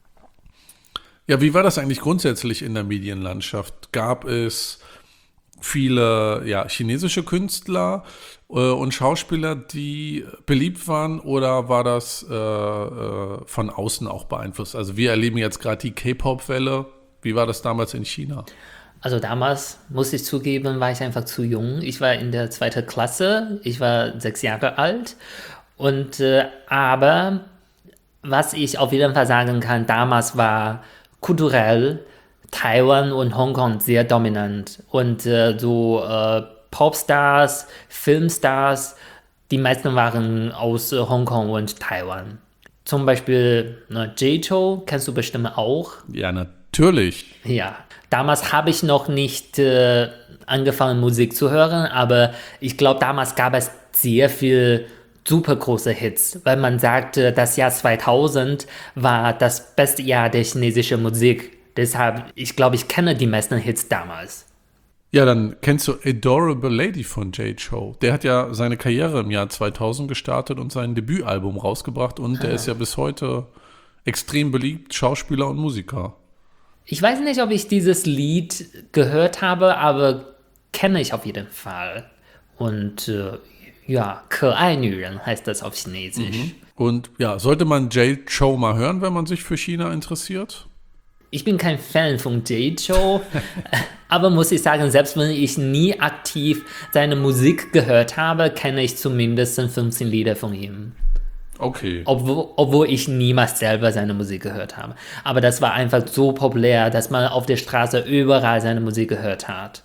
Ja, wie war das eigentlich grundsätzlich in der Medienlandschaft? Gab es viele ja, chinesische Künstler äh, und Schauspieler, die beliebt waren, oder war das äh, äh, von außen auch beeinflusst? Also wir erleben jetzt gerade die K-Pop-Welle. Wie war das damals in China? Also damals, muss ich zugeben, war ich einfach zu jung. Ich war in der zweiten Klasse, ich war sechs Jahre alt. Und äh, aber was ich auf jeden Fall sagen kann, damals war kulturell Taiwan und Hongkong sehr dominant. Und äh, so äh, Popstars, Filmstars, die meisten waren aus äh, Hongkong und Taiwan. Zum Beispiel ne, Jay-Chou, kennst du bestimmt auch. Ja, natürlich. Ja, damals habe ich noch nicht äh, angefangen Musik zu hören, aber ich glaube, damals gab es sehr viel super große Hits, weil man sagte, das Jahr zweitausend war das beste Jahr der chinesischen Musik. Deshalb, ich glaube, ich kenne die meisten Hits damals. Ja, dann kennst du Adorable Lady von Jay-Chou. Der hat ja seine Karriere im Jahr zweitausend gestartet und sein Debütalbum rausgebracht und der ist ja bis heute extrem beliebt, Schauspieler und Musiker. Ich weiß nicht, ob ich dieses Lied gehört habe, aber kenne ich auf jeden Fall. Und äh, ja, 可爱女人 heißt das auf Chinesisch. Mhm. Und ja, sollte man Jay-Chou mal hören, wenn man sich für China interessiert? Ich bin kein Fan von Jay-Chou, aber muss ich sagen, selbst wenn ich nie aktiv seine Musik gehört habe, kenne ich zumindest fünfzehn Lieder von ihm. Okay. Obwohl, obwohl ich niemals selber seine Musik gehört habe. Aber das war einfach so populär, dass man auf der Straße überall seine Musik gehört hat.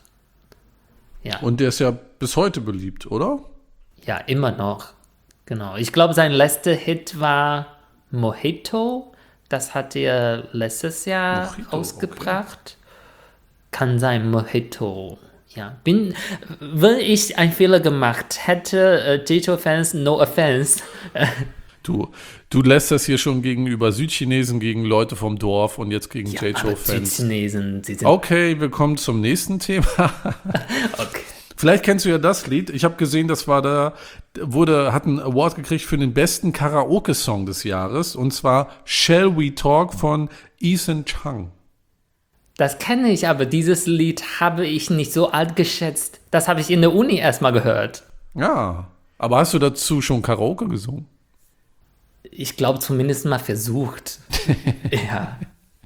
Ja. Und der ist ja bis heute beliebt, oder? Ja, immer noch. Genau. Ich glaube, sein letzter Hit war Mojito. Das hat er letztes Jahr Mojito, ausgebracht. Okay. Kann sein, Mojito. Ja, bin, wenn ich einen Fehler gemacht hätte, äh, Jay-Chou-Fans, no offense. Du, du lässt das hier schon gegenüber Südchinesen, gegen Leute vom Dorf und jetzt gegen Ja, Jay-Chou-Fans. Südchinesen, sie sind... Okay, wir kommen zum nächsten Thema. Okay. Vielleicht kennst du ja das Lied. Ich habe gesehen, das war da, wurde, hat einen Award gekriegt für den besten Karaoke-Song des Jahres. Und zwar Shall We Talk von Ethan Chung. Das kenne ich, aber dieses Lied habe ich nicht so alt geschätzt. Das habe ich in der Uni erstmal gehört. Ja, aber hast du dazu schon Karaoke gesungen? Ich glaube, zumindest mal versucht. Ja.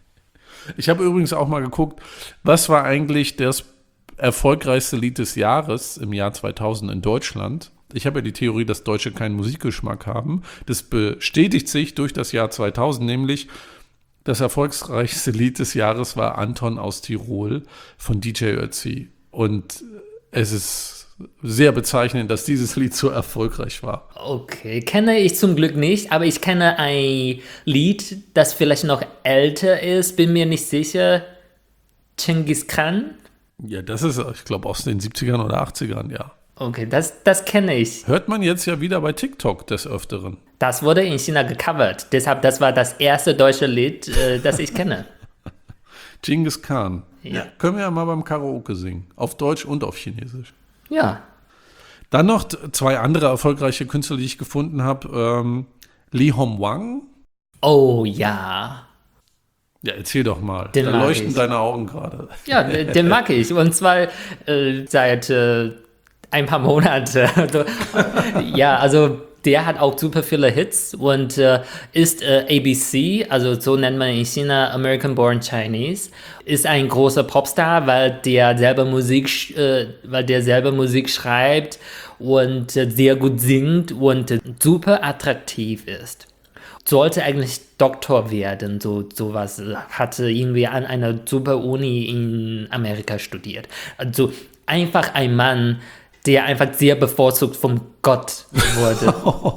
Ich habe übrigens auch mal geguckt, was war eigentlich das erfolgreichste Lied des Jahres im Jahr zweitausend in Deutschland. Ich habe ja die Theorie, dass Deutsche keinen Musikgeschmack haben. Das bestätigt sich durch das Jahr zweitausend, nämlich das erfolgreichste Lied des Jahres war Anton aus Tirol von D J Ötzi. Und es ist sehr bezeichnend, dass dieses Lied so erfolgreich war. Okay, kenne ich zum Glück nicht, aber ich kenne ein Lied, das vielleicht noch älter ist, bin mir nicht sicher. Genghis Khan? Ja, das ist, ich glaube, aus den siebzigern oder achtzigern, ja. Okay, das, das kenne ich. Hört man jetzt ja wieder bei TikTok des Öfteren. Das wurde in China gecovert, deshalb das war das erste deutsche Lied, äh, das ich kenne. Genghis Khan. Ja. Ja, können wir ja mal beim Karaoke singen. Auf Deutsch und auf Chinesisch. Ja. Dann noch zwei andere erfolgreiche Künstler, die ich gefunden habe. Ähm, Lee Hom Wang. Oh ja. Ja, erzähl doch mal. Den da mag leuchten ich. deine Augen gerade. Ja, den, den mag ich. Und zwar äh, seit äh, ein paar Monaten. Ja, also der hat auch super viele Hits und äh, ist äh, A B C, also so nennt man in China American Born Chinese, ist ein großer Popstar, weil der selber Musik, äh, weil der selber Musik schreibt und äh, sehr gut singt und äh, super attraktiv ist. Sollte eigentlich Doktor werden, so sowas, hatte irgendwie an einer super Uni in Amerika studiert. Also einfach ein Mann, der einfach sehr bevorzugt vom Gott wurde.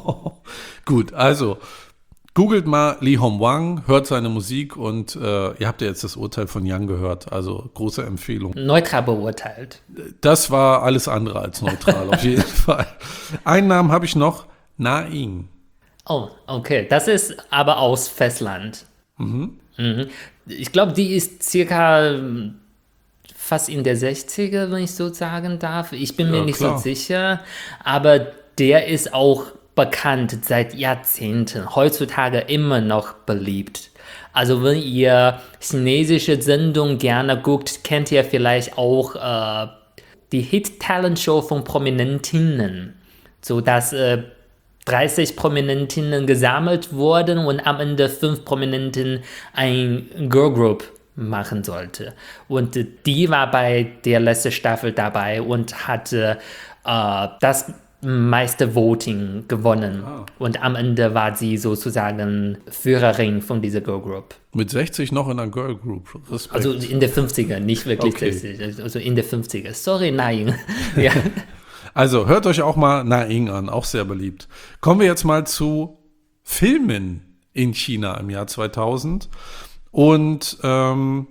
Gut, also googelt mal Lee Hom Wang, hört seine Musik und äh, ihr habt ja jetzt das Urteil von Yang gehört, also große Empfehlung. Neutral beurteilt. Das war alles andere als neutral, auf jeden Fall. Einen Namen habe ich noch, Na Ying. Oh, okay. Das ist aber aus Festland. Mhm. Mhm. Ich glaube, die ist circa fast in der sechziger, wenn ich so sagen darf. Ich bin Ja, mir nicht klar. so sicher. Aber der ist auch bekannt seit Jahrzehnten. Heutzutage immer noch beliebt. Also wenn ihr chinesische Sendungen gerne guckt, kennt ihr vielleicht auch äh, die Hit-Talent-Show von Prominentinnen. So dass äh, dreißig Prominentinnen gesammelt wurden und am Ende fünf Prominenten ein Girl Group machen sollte. Und äh, die war bei der letzten Staffel dabei und hatte äh, das meiste Voting gewonnen. Ah. Und am Ende war sie sozusagen Führerin von dieser Girl Group. Mit sechzig noch in einer Girl Group. Respekt. Also in der fünfziger, nicht wirklich okay. sechzig. Also in der fünfziger. Sorry, nein. Ja. Also hört euch auch mal Na Ying an, auch sehr beliebt. Kommen wir jetzt mal zu Filmen in China im Jahr zweitausend. Und ähm,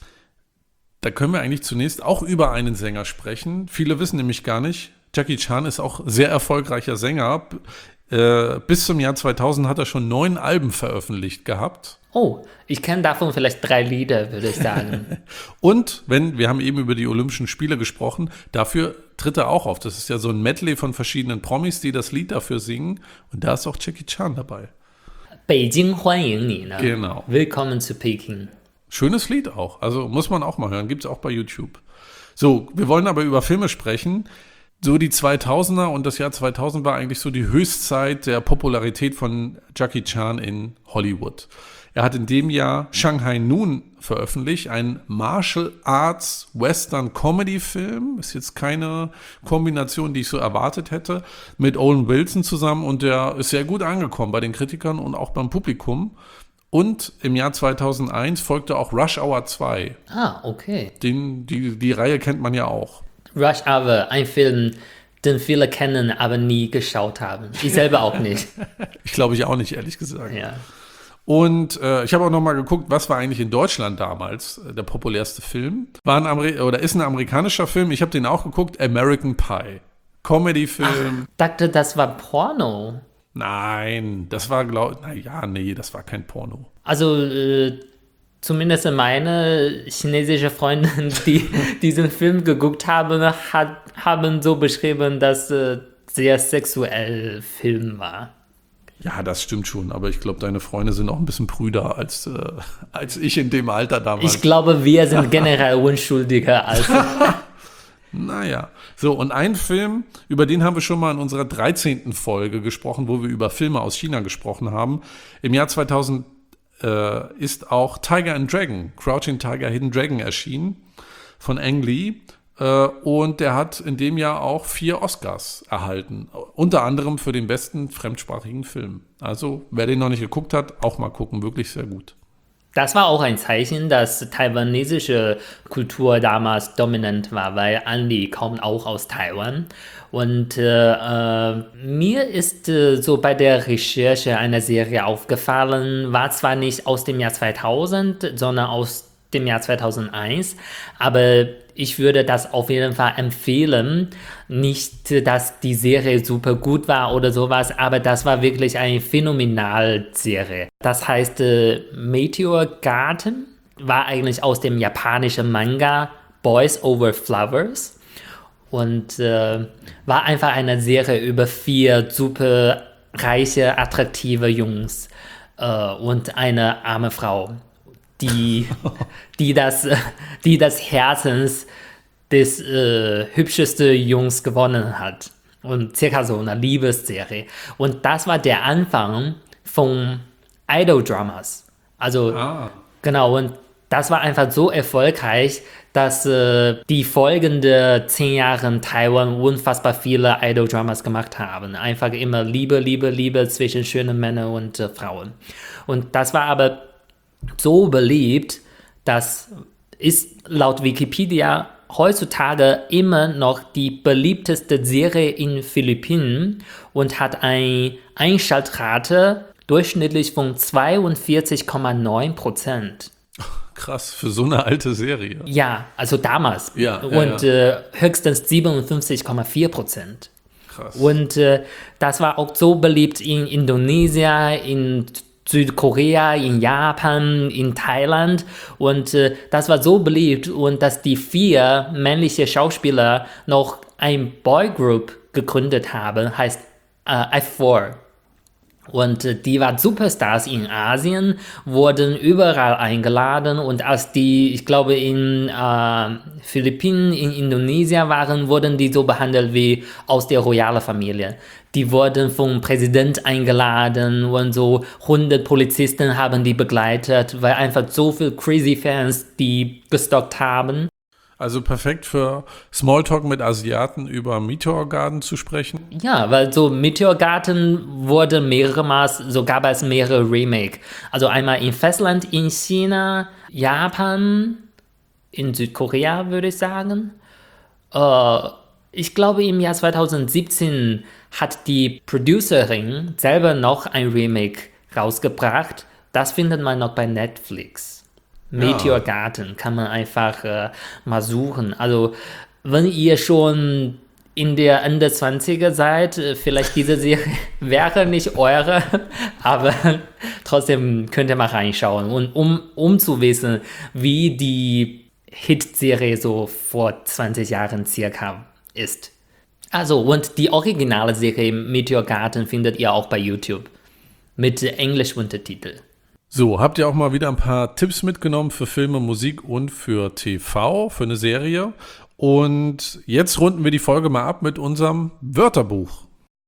da können wir eigentlich zunächst auch über einen Sänger sprechen. Viele wissen nämlich gar nicht, Jackie Chan ist auch sehr erfolgreicher Sänger. Äh, bis zum Jahr zweitausend hat er schon neun Alben veröffentlicht gehabt. Oh, ich kenne davon vielleicht drei Lieder, würde ich sagen. Und wenn, wir haben eben über die Olympischen Spiele gesprochen, dafür tritt er auch auf. Das ist ja so ein Medley von verschiedenen Promis, die das Lied dafür singen. Und da ist auch Jackie Chan dabei. Beijing 欢迎你 ne? Genau. Willkommen zu Peking. Schönes Lied auch. Also muss man auch mal hören. Gibt es auch bei YouTube. So, wir wollen aber über Filme sprechen. So die zweitausender und das Jahr zweitausend war eigentlich so die Höchstzeit der Popularität von Jackie Chan in Hollywood. Er hat in dem Jahr Shanghai Noon veröffentlicht, ein Martial Arts Western Comedy Film. Ist jetzt keine Kombination, die ich so erwartet hätte, mit Owen Wilson zusammen, und der ist sehr gut angekommen bei den Kritikern und auch beim Publikum. Und im Jahr zweitausendeins folgte auch Rush Hour zwei. Ah, okay. Den, die, die Reihe kennt man ja auch. Rush Hour, ein Film, den viele kennen, aber nie geschaut haben. Ich selber auch nicht. Ich glaube ich auch nicht, ehrlich gesagt. Ja. Und äh, ich habe auch noch mal geguckt, was war eigentlich in Deutschland damals äh, der populärste Film. War ein Ameri- oder ist ein amerikanischer Film. Ich habe den auch geguckt, American Pie. Comedy-Film. Ach, dachte, das war Porno. Nein, das war, glaube ich, naja, nee, das war kein Porno. Also, äh, zumindest meine chinesische Freundin, die diesen Film geguckt haben, hat, haben so beschrieben, dass es äh, sehr sexuell Film war. Ja, das stimmt schon, aber ich glaube, deine Freunde sind auch ein bisschen prüder als, äh, als ich in dem Alter damals. Ich glaube, wir sind generell unschuldiger als... Naja, so, und ein Film, über den haben wir schon mal in unserer dreizehnten Folge gesprochen, wo wir über Filme aus China gesprochen haben. Im Jahr zweitausend äh, ist auch Tiger and Dragon, Crouching Tiger, Hidden Dragon erschienen von Ang Lee. Äh, und der hat in dem Jahr auch vier Oscars erhalten, unter anderem für den besten fremdsprachigen Film. Also, wer den noch nicht geguckt hat, auch mal gucken, wirklich sehr gut. Das war auch ein Zeichen, dass taiwanesische Kultur damals dominant war, weil Ang Lee kommt auch aus Taiwan. Und äh, äh, mir ist äh, so bei der Recherche einer Serie aufgefallen, war zwar nicht aus dem Jahr zweitausend, sondern aus dem Jahr zweitausendeins, aber ich würde das auf jeden Fall empfehlen. Nicht, dass die Serie super gut war oder sowas, aber das war wirklich eine phänomenale Serie. Das heißt, äh, Meteor Garden war eigentlich aus dem japanischen Manga Boys Over Flowers und äh, war einfach eine Serie über vier super reiche, attraktive Jungs äh, und eine arme Frau, die, die, das, die das Herzens des äh, hübschesten Jungs gewonnen hat. Und circa so eine Liebesserie. Und das war der Anfang von Idol-Dramas. Also, ah. genau, und das war einfach so erfolgreich, dass äh, die folgenden zehn Jahre in Taiwan unfassbar viele Idol-Dramas gemacht haben. Einfach immer Liebe, Liebe, Liebe zwischen schönen Männern und äh, Frauen. Und das war aber so beliebt, dass ist laut Wikipedia heutzutage immer noch die beliebteste Serie in Philippinen und hat eine Einschaltrate durchschnittlich von zweiundvierzig Komma neun Prozent. Krass, für so eine alte Serie. Ja, also damals. Ja, und ja, ja. Äh, höchstens siebenundfünfzig Komma vier Prozent. Krass. Und äh, das war auch so beliebt in Indonesien, in Südkorea, in Japan, in Thailand, und äh, das war so beliebt, und dass die vier männliche Schauspieler noch ein Boygroup gegründet haben, heißt äh, F vier. Und äh, die waren Superstars in Asien, wurden überall eingeladen und als die, ich glaube, in äh, Philippinen, in Indonesien waren, wurden die so behandelt wie aus der royalen Familie. Die wurden vom Präsident eingeladen und so hundert Polizisten haben die begleitet, weil einfach so viele crazy Fans die gestalkt haben. Also perfekt für Smalltalk mit Asiaten über Meteor Garden zu sprechen. Ja, weil so Meteor Garden wurde mehrere Mal, so gab es mehrere Remake. Also einmal im Festland in China, Japan, in Südkorea würde ich sagen. Äh, ich glaube im Jahr zwanzig siebzehn hat die Producerin selber noch ein Remake rausgebracht. Das findet man noch bei Netflix. Meteor Garden kann man einfach äh, mal suchen. Also wenn ihr schon in der Ende zwanziger seid, äh, vielleicht diese Serie wäre nicht eure, aber trotzdem könnt ihr mal reinschauen. Und um, um zu wissen, wie die Hit-Serie so vor zwanzig Jahren circa ist. Also und die originale Serie Meteor Garden findet ihr auch bei YouTube mit Englisch-Untertitel. So, habt ihr auch mal wieder ein paar Tipps mitgenommen für Filme, Musik und für T V, für eine Serie. Und jetzt runden wir die Folge mal ab mit unserem Wörterbuch.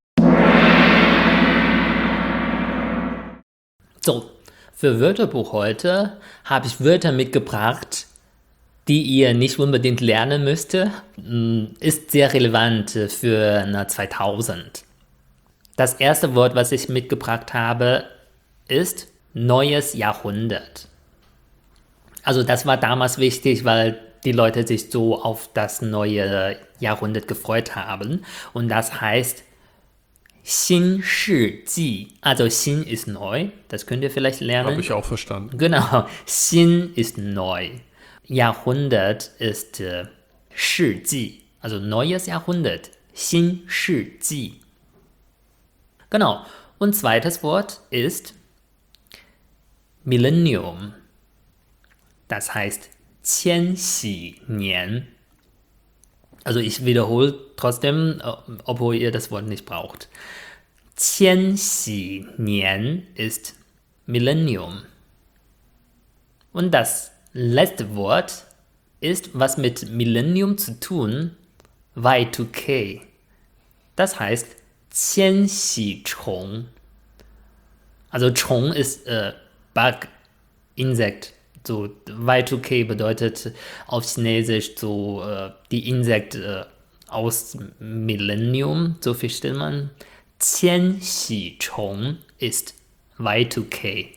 So, für Wörterbuch heute habe ich Wörter mitgebracht, die ihr nicht unbedingt lernen müsst. Ist sehr relevant für zweitausend. Das erste Wort, was ich mitgebracht habe, ist neues Jahrhundert. Also das war damals wichtig, weil die Leute sich so auf das neue Jahrhundert gefreut haben. Und das heißt 新世纪. Also 新 ist neu, das könnt ihr vielleicht lernen. Habe ich auch verstanden. Genau, 新 ist neu. Jahrhundert ist äh, 世纪, also neues Jahrhundert. 新世纪. Genau. Und zweites Wort ist Millennium. Das heißt 千禧年. Also ich wiederhole trotzdem, obwohl ihr das Wort nicht braucht. 千禧年 ist Millennium. Und das letzte Wort ist was mit Millennium zu tun, Y two K. Das heißt 千禧虫. Also 虫 ist äh, Bug, Insekt. So Y two K bedeutet auf Chinesisch so äh, die Insekt äh, aus Millennium, so versteht man. 千禧虫 ist Y two K.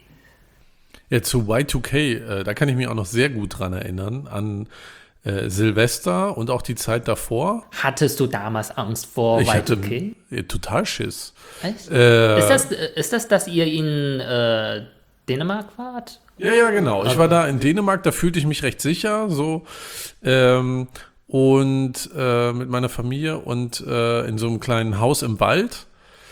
Ja, zu Y two K, äh, da kann ich mich auch noch sehr gut dran erinnern, an äh, Silvester und auch die Zeit davor. Hattest du damals Angst vor ich Y two hatte K? äh, total Schiss. Echt? Äh, ist, das, ist das, dass ihr in äh, Dänemark wart? Ja, ja, genau. Ich war da in Dänemark, da fühlte ich mich recht sicher, so ähm, und äh, mit meiner Familie und äh, in so einem kleinen Haus im Wald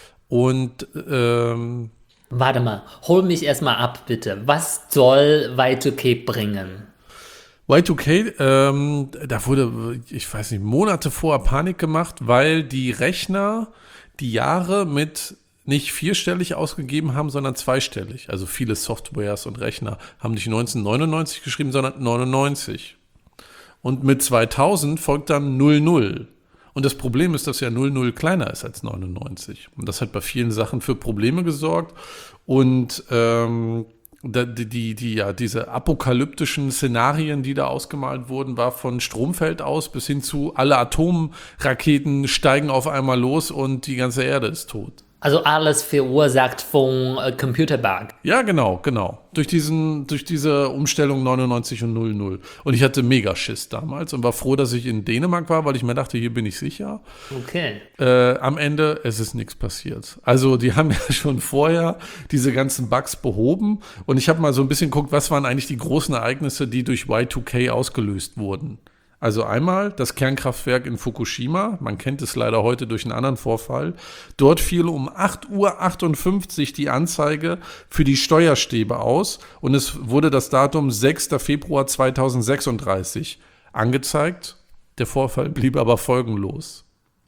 und ähm, Warte mal, hol mich erstmal ab, bitte. Was soll Y two K bringen? Y two K, ähm, da wurde, ich weiß nicht, Monate vorher Panik gemacht, weil die Rechner die Jahre mit nicht vierstellig ausgegeben haben, sondern zweistellig. Also viele Softwares und Rechner haben nicht neunzehnhundertneunundneunzig geschrieben, sondern neunundneunzig. Und mit zweitausend folgt dann null null. Und das Problem ist, dass ja null null kleiner ist als neunundneunzig. Und das hat bei vielen Sachen für Probleme gesorgt. Und ähm, die, die, die, ja, diese apokalyptischen Szenarien, die da ausgemalt wurden, war von Stromfeld aus bis hin zu alle Atomraketen steigen auf einmal los und die ganze Erde ist tot. Also alles verursacht von äh, Computerbug. Ja, genau, genau. Durch diesen, durch diese Umstellung neunundneunzig und null null. Und ich hatte mega Schiss damals und war froh, dass ich in Dänemark war, weil ich mir dachte, hier bin ich sicher. Okay. Äh, am Ende, es ist nichts passiert. Also die haben ja schon vorher diese ganzen Bugs behoben und ich habe mal so ein bisschen geguckt, was waren eigentlich die großen Ereignisse, die durch Y two K ausgelöst wurden. Also einmal das Kernkraftwerk in Fukushima, man kennt es leider heute durch einen anderen Vorfall. Dort fiel um acht Uhr achtundfünfzig die Anzeige für die Steuerstäbe aus und es wurde das Datum sechster Februar zweitausendsechsunddreißig angezeigt. Der Vorfall blieb aber folgenlos.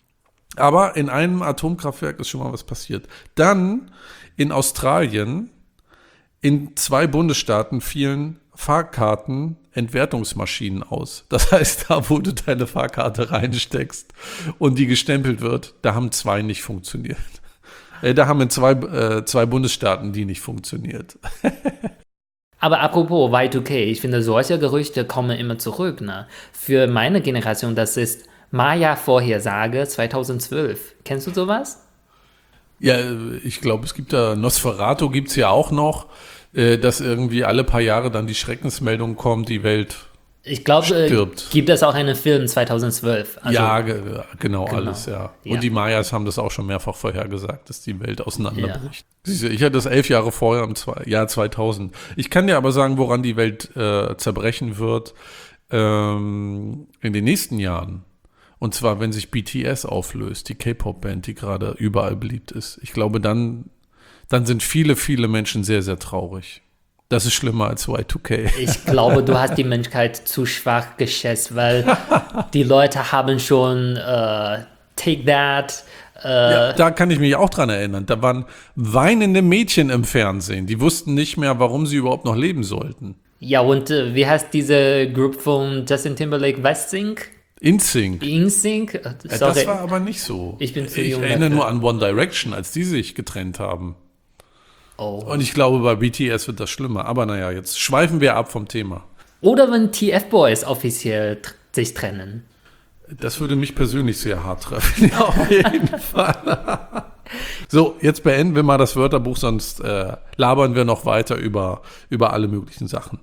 Aber in einem Atomkraftwerk ist schon mal was passiert. Dann in Australien, in zwei Bundesstaaten fielen Fahrkarten-Entwertungsmaschinen aus. Das heißt, da, wo du deine Fahrkarte reinsteckst und die gestempelt wird, da haben zwei nicht funktioniert. Äh, da haben in zwei, äh, zwei Bundesstaaten die nicht funktioniert. Aber apropos Y zwei K, ich finde, solche Gerüchte kommen immer zurück. Ne? Für meine Generation, das ist Maya-Vorhersage zweitausendzwölf. Kennst du sowas? Ja, ich glaube, es gibt da, Nosferatu gibt es ja auch noch, äh, dass irgendwie alle paar Jahre dann die Schreckensmeldung kommt, die Welt Ich glaube, stirbt. Äh, gibt es auch einen Film zweitausendzwölf? Also, ja, ge- genau, genau, alles, ja. Und ja. die Mayas haben das auch schon mehrfach vorhergesagt, dass die Welt auseinanderbricht. Siehst du, ich hatte das elf Jahre vorher, im zwei, Jahr zweitausend. Ich kann dir aber sagen, woran die Welt äh, zerbrechen wird ähm, in den nächsten Jahren. Und zwar, wenn sich B T S auflöst, die K-Pop-Band, die gerade überall beliebt ist. Ich glaube, dann, dann sind viele, viele Menschen sehr, sehr traurig. Das ist schlimmer als Y zwei K. Ich glaube, du hast die Menschheit zu schwach geschätzt, weil die Leute haben schon äh, Take That. Äh, Ja, da kann ich mich auch dran erinnern. Da waren weinende Mädchen im Fernsehen. Die wussten nicht mehr, warum sie überhaupt noch leben sollten. ja, und äh, wie heißt diese Group von Justin Timberlake, Westsync? InSync. InSync? Äh, Ja, Sorry. das war aber nicht so. Ich bin zu ich jung erinnere dafür. nur an One Direction, als die sich getrennt haben. Oh. Und ich glaube, bei B T S wird das schlimmer. Aber naja, jetzt schweifen wir ab vom Thema. Oder wenn T F Boys offiziell tr- sich trennen. Das würde mich persönlich sehr hart treffen. Ja, auf jeden Fall. So, jetzt beenden wir mal das Wörterbuch, sonst äh, labern wir noch weiter über, über alle möglichen Sachen.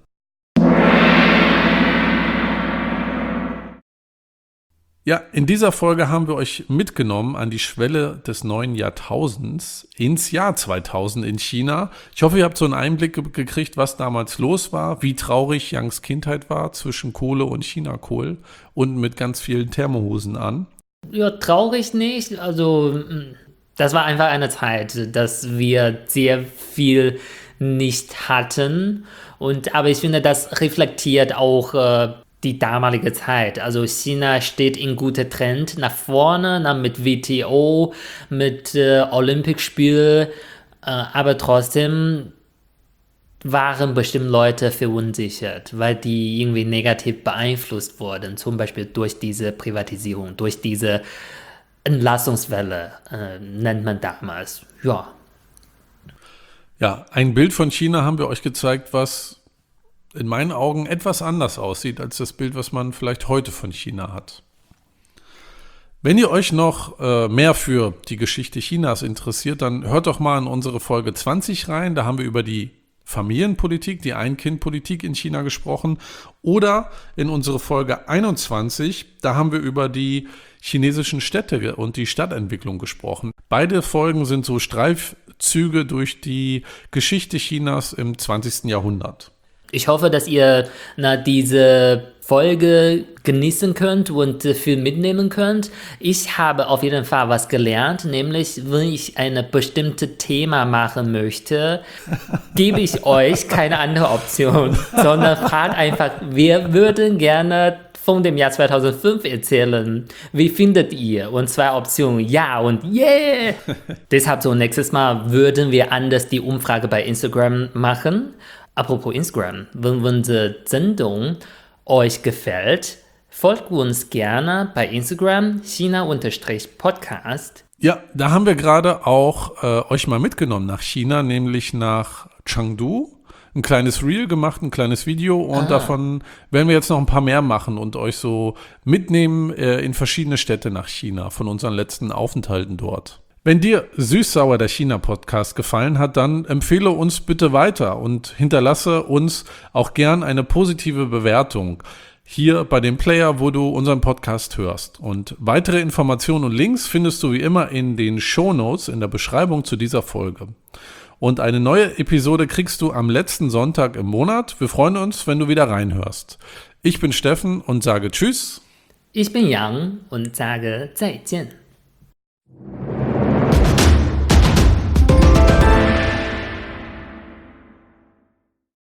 Ja, in dieser Folge haben wir euch mitgenommen an die Schwelle des neuen Jahrtausends ins Jahr zweitausend in China. Ich hoffe, ihr habt so einen Einblick ge- gekriegt, was damals los war, wie traurig Yangs Kindheit war zwischen Kohle und Chinakohl und mit ganz vielen Thermohosen an. Ja, traurig nicht. Also, mm, das war einfach eine Zeit, dass wir sehr viel nicht hatten. Und, aber ich finde, das reflektiert auch äh, die damalige Zeit. Also China steht in guter Trend nach vorne, na, mit W T O, mit äh, Olympiaspiel, äh, aber trotzdem waren bestimmt Leute verunsichert, weil die irgendwie negativ beeinflusst wurden, zum Beispiel durch diese Privatisierung, durch diese Entlassungswelle, äh, nennt man damals. Ja, Ja, ein Bild von China haben wir euch gezeigt, was in meinen Augen etwas anders aussieht als das Bild, was man vielleicht heute von China hat. Wenn ihr euch noch äh, mehr für die Geschichte Chinas interessiert, dann hört doch mal in unsere Folge zwanzig rein. Da haben wir über die Familienpolitik, die Ein-Kind-Politik in China gesprochen. Oder in unsere Folge einundzwanzig, da haben wir über die chinesischen Städte und die Stadtentwicklung gesprochen. Beide Folgen sind so Streifzüge durch die Geschichte Chinas im zwanzigsten Jahrhundert. ich hoffe, dass ihr na, diese Folge genießen könnt und äh, viel mitnehmen könnt. Ich habe auf jeden Fall was gelernt, nämlich wenn ich ein bestimmtes Thema machen möchte, gebe ich euch keine andere Option, sondern fragt einfach, wir würden gerne von dem Jahr zweitausendfünf erzählen. Wie findet ihr? Und zwei Optionen, ja und yeah. Deshalb so nächstes Mal würden wir anders die Umfrage bei Instagram machen. Apropos Instagram, wenn unsere Sendung euch gefällt, folgt uns gerne bei Instagram China-Podcast. Ja, da haben wir gerade auch äh, euch mal mitgenommen nach China, nämlich nach Chengdu. Ein kleines Reel gemacht, ein kleines Video und Ah. davon werden wir jetzt noch ein paar mehr machen und euch so mitnehmen äh, in verschiedene Städte nach China von unseren letzten Aufenthalten dort. Wenn dir Süß-Sauer der China-Podcast gefallen hat, dann empfehle uns bitte weiter und hinterlasse uns auch gern eine positive Bewertung hier bei dem Player, wo du unseren Podcast hörst. Und weitere Informationen und Links findest du wie immer in den Shownotes in der Beschreibung zu dieser Folge. Und eine neue Episode kriegst du am letzten Sonntag im Monat. Wir freuen uns, wenn du wieder reinhörst. Ich bin Steffen und sage Tschüss. Ich bin Yang und sage 再见.